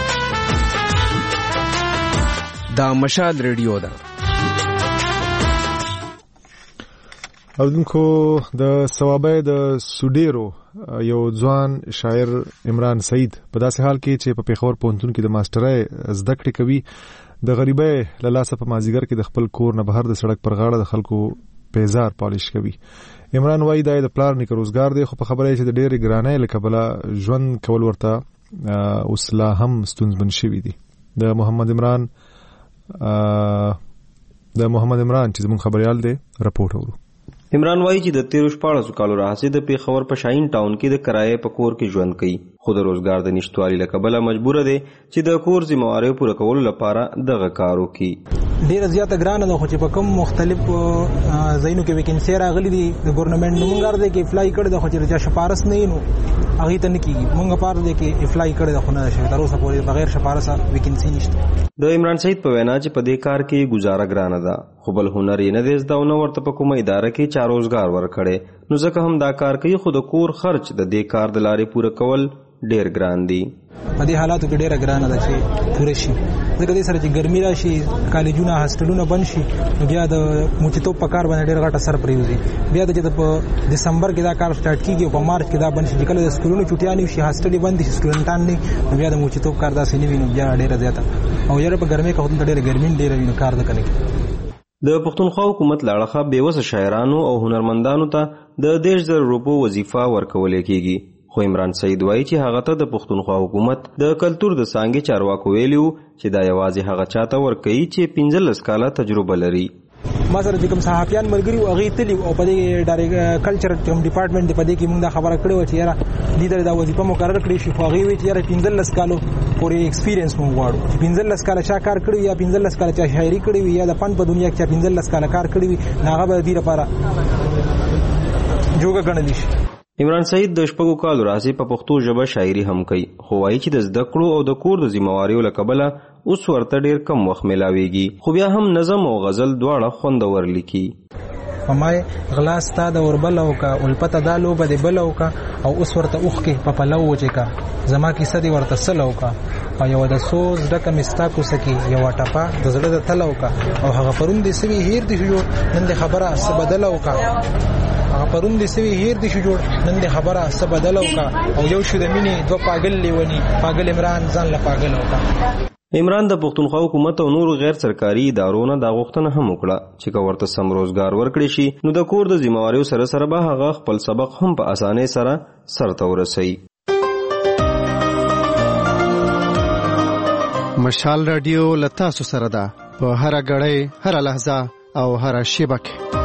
دا مشال ریډیو ده. اوردونکو د ثوابه د سوډیرو یو ځوان شاعر عمران سعید په داسې حال کې چې په پیښور پوهنتون کې د ماسترۍ زده کړې کوي د غریبۍ له لاسه په مازیګر کې د خپل کور نه بهر د سړک پر غاړه د خلکو پیزار پالیش کوي. عمران وایي دا د پلار نیکه روزګار دی خو په خبره چې د ډېرې ګرانۍ له کبله ژوند کول ورته اوس لا هم ستونزمن شوي دي. د محمد عمران چې زموږ خبريال دی رپورټ اورو. عمران وایي چې د 13 کالو راهیسې د پیښور په شاهین ټاون کې د کرایې په کور کې ژوند کوي خو د روزګار د نشټوالي له کبله مجبور دی چې د کور ذمہوارۍ پوره کولو لپاره دغه کار وکړي. ډیره زیاته ګرانه ده خو چې په کوم مختلف ځایونو کې ویکنسي راغلي دي د ګورنمنت نومګار دی کې اپلای کړی ده خو چې چا شپارس نه وي نو هغې ته نه کېږي. مونږ پاره دی کې اپلای کړی ده خو نه شوی تر اوسه پورې بغیر شپارسه ویکنسي نشته. د عمران سعید په وینا چې په دې کار کې گزاره ګرانه ده خو بل هنر یې نه دی زده او نه ورته په کومه اداره کې چا روزګار ورکړی نو ځکه هم دا کار کوي خو د کور خرچ د دې کار د لارې پوره کول ډیر ګران دي. په دې حالاتو کې ډیره ګرانه ده چې پوره شي ځکه دې سره چې ګرمي راشي کالجونه هاسټلونه بند شي نو بیا د موچیتوب په کار باندې ډېر غټ اثر پرېوځي. بیا چې په دسمبر کې دا کار سٹارټ کیږي او په مارچ کې دا بند شي کله د سکولونو چټیانې شي هاسټلې بند شي سټوډنټان نه نو بیا د موچیتوب کار داسې نه وي نو بیا ډېره زیاته او یاره په ګرمۍ کې خو ډېر ګرمي ډېر وینو کار نه کوي. د پښتونخوا حکومت لاړه بیوسه شاعرانو او هنرمندانو ته د 10,000 روپو وظیفه ورکول کېږي خو عمران سعید وایي چې هغه ته د پښتونخوا حکومت د کلتور د څانګې چارواکو ویلي چې دا یوازې هغه چاته ورکوي چې 15 کاله تجربه لري. ما سره کوم صحافیان ملګری او هغه تلی او په دې ډایرکټ کلچر ډپارټمنټ په دې کې موږ دا خبره کړې و چې یاره دې دا وظیفه مقرر کړې شي خو هغه وی چې یاره 15 کالو پورې ایکسپیرینس مو غواړو 15 کال چا کار کړی یا 15 کال چا شاعري کړی وي یا د فن په دنیا کې 15 کال کار کړی وي هغه به دې لپاره جوګه ګڼل شي. عمران سعید د شپږو کالو راځي په پښتو ژبه شاعري هم کوي خو وایي چې د زده کړو او د کور د ذمہواریو له کبله اوس ورته ډیر کم وخت ملاويږي خو بیا هم نظم او غزل دواړه خوندور لیکي. پمای غلا ستا د اوربل او کا الپته دا لوبه دی بل او کا او اوس ورته اوخ کې په پلو وچې کا زما کیسه دی ورته سلو کا او یو د سوز ډکه مستا کو سکی یو ټپا د زړه د تلو کا او هغه پرون دي سوي هیر دي شو نن د خبره څه بدل او کا هغه پرون دي سوي هیر دي شو نن د خبره څه بدل او کا او یو شو د مینې دوه پاگل لیونی پاگل عمران ځان له پاگل او کا. عمران د پښتونخوا حکومت او نور غیر سرکاري ادارو نه دا غوښتنه هم وکړه چې که ورته سم روزګار ورکړي شي نو د کور د ذمہواریو سره سره به هغه خپل سبق هم په اسانۍ سره سرته ورسوي. مشال رادیو له تاسو سره ده په هر غړی هر لحظه او هر شیبه کې.